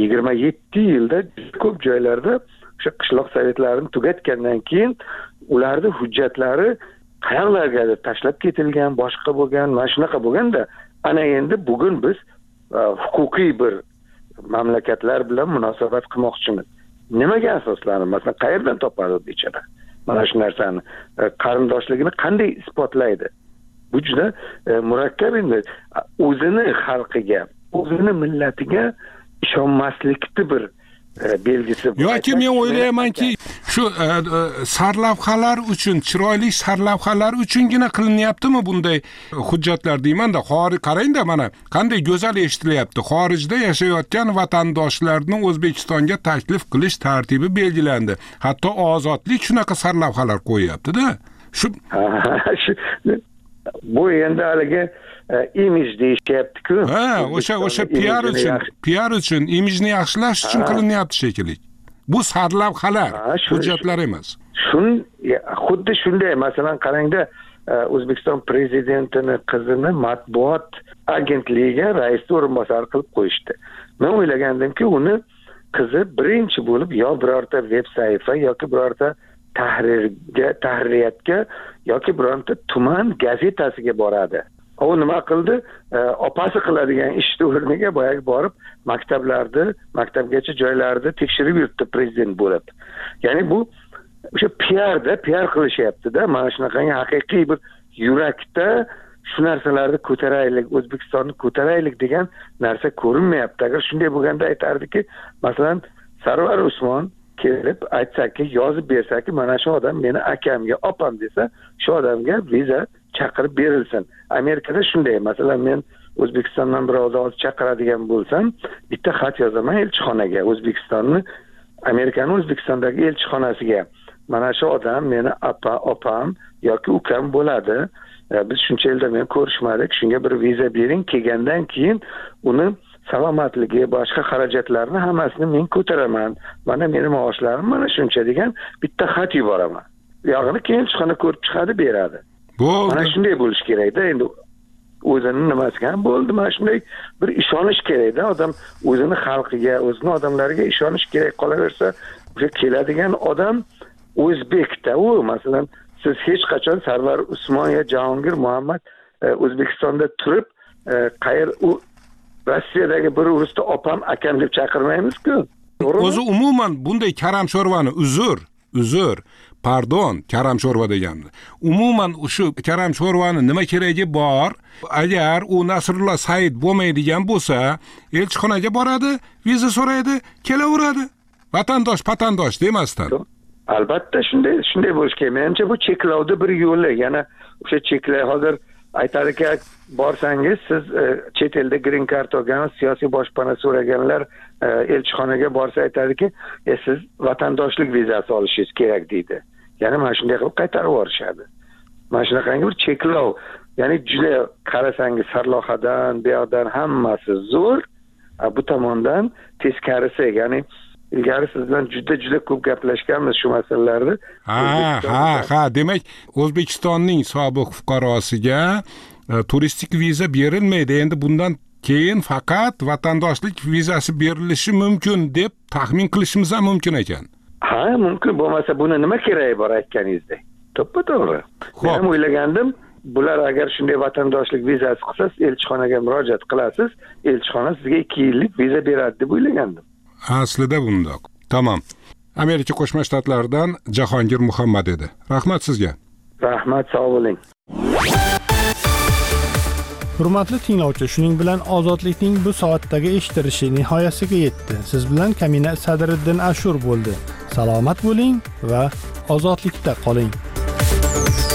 27 yilda ko'p joylarda o'sha qishloq sovetlarini tugatgandan keyin ularning hujjatlari qayerlargadir tashlab ketilgan, boshqa bo'lgan, mana shunaqa bo'lganda, ana endi bugun biz huquqiy bir mamlakatlar bilan munosabat qilmoqchimiz. Nimaga asoslanib, masalan, qayerdan topadi bechora? Mana shu narsani qarindoshligini qanday isbotlaydi? Bu juda murakkab endi o'zini xalqiga, o'zini millatiga ishonmaslikni bir belgisi bu. Yoki men o'ylaymanki, shu sarlavhalar uchun, chiroyli sarlavhalar uchungina qilinyaptimi bunday hujjatlar deymanda. Qarangda mana qanday go'zal eshitilyapti. Xorijda yashayotgan vatandoshlarning O'zbekistonga taklif qilish tartibi belgilandi. Hatto ozodlik shunaqa sarlavhalar qo'yapti-da. Shu bu endi haligi imij deyishyapti-ku. O'sha PR uchun, imijni yaxshilash uchun qilinyapti shekilli. Bu sarlavhalar, hujjatlar emas. Xuddi shunday, masalan, qarangda, O'zbekiston prezidentining qizini matbuot agentligiga rais o'rinbosari qilib qo'yishdi. Men o'ylagandimki, uni qizi birinchi bo'lib yo birorta veb sahifa yoki birorta tahririyatga yoki bironta tuman gazetasiga boradi. U nima qildi? Opasi qiladigan ishni o'rniga boyagi borib maktabgacha joylarda tekshirib yuribdi prezident bo'lib. Ya'ni bu o'sha PR qilishyapti-da. Mana shunaqangi haqiqiy bir yurakda shu narsalarni ko'taraylik, O'zbekistonni ko'taraylik degan narsa ko'rinmayapti. Agar shunday bo'lganda aytardiki, masalan, Sarvar Usmon kelib aytsaki, yozib bersaki, mana shu odam meni akamga, opam desa, shu odamga viza chaqirib berilsin. Amerikada shunday, masalan, men O'zbekistondan bir odam chaqiradigan bo'lsam, bitta xat yozaman elchixonaga, Amerikaning O'zbekistondagi elchixonasiga. Mana shu odam meni opam yoki ukam bo'ladi. Biz shuncha yilda men ko'rishmadik, shunga bir viza bering, kelgandan keyin uni salomatligi, boshqa xarajatlarni hammasini men ko'taraman. Mana meni maoshlarim mana shuncha degan bitta xat yuboraman. Yog'ini keyin elchixona ko'rib chiqadi, beradi. Mana shunday bo'lish kerak-da. Endi o'zini nimasiga ham bo'ldi, mana shunday bir ishonish kerak-da. Odam o'zini xalqiga, o'zini odamlariga ishonish kerak. Qolaversa, o'sha keladigan odam o'zbekda. U masalan, siz hech qachon Sarvar Usmon yo Jahongir Muhammad O'zbekistonda turib, u Rossiyadagi bir urusda opam akam deb chaqirmaymiz-ku. O'zi umuman bunday karam sho'rvani pardon, karam sho'rva degandim. Umuman shu karam sho'rvani nima keragi bor? Agar u Nasrulloh Said bo'lmaydigan bo'lsa, elchixonaga boradi, viza so'raydi, kelaveradi. Vatandosh demasdan. Albatta shunday bo'lish kerak. Menimcha bu cheklovda bir yo'li. Yana o'sha cheklay hozir aytadiki, borsangiz siz chet elda green card olgan, siyosiy boshpana so'raganlar elchixonaga borsa aytadiki, siz vatandoshlik vizasi olishingiz kerak deydi. Ya'ni mana shunday qilib qaytarib yuborishadi. Mana shunaqangi bir cheklov, ya'ni juda qarasangiz sarlavhadan, bu yoqdan hammasi zo'r, bu tomondan teskarisi, ya'ni ilgari siz bilan juda ko'p gaplashganmiz shu masalalarni. Ha, demak, O'zbekistonning sobiq fuqarosiga turistik viza berilmaydi. Endi bundan keyin faqat vatandoshlik vizasi berilishi mumkin deb taxmin qilishimiz ham mumkin ekan. Ha, mumkin. Bo'lmasa buni nima keragi bor aytganingizdek? To'ppa-to'g'ri. Men ham o'ylagandim, bular agar shunday vatandoshlik vizasi qilsa, elchixonaga murojaat qilasiz, elchixona sizga 2 yillik viza beradi deb o'ylagandim. Aslida bundoq. Tamam. Amerika Qo'shma Shtatlaridan Jahongir Muhammad edi. Rahmat sizga. Rahmat, sog' bo'ling. Hurmatli tinglovchi, shuning bilan ozodlikning bu soatdagi eshittirishi nihoyasiga yetdi. Siz bilan Kamina Sadriddin Ashur bo'ldi. Salomat bo'ling va ozodlikda qoling.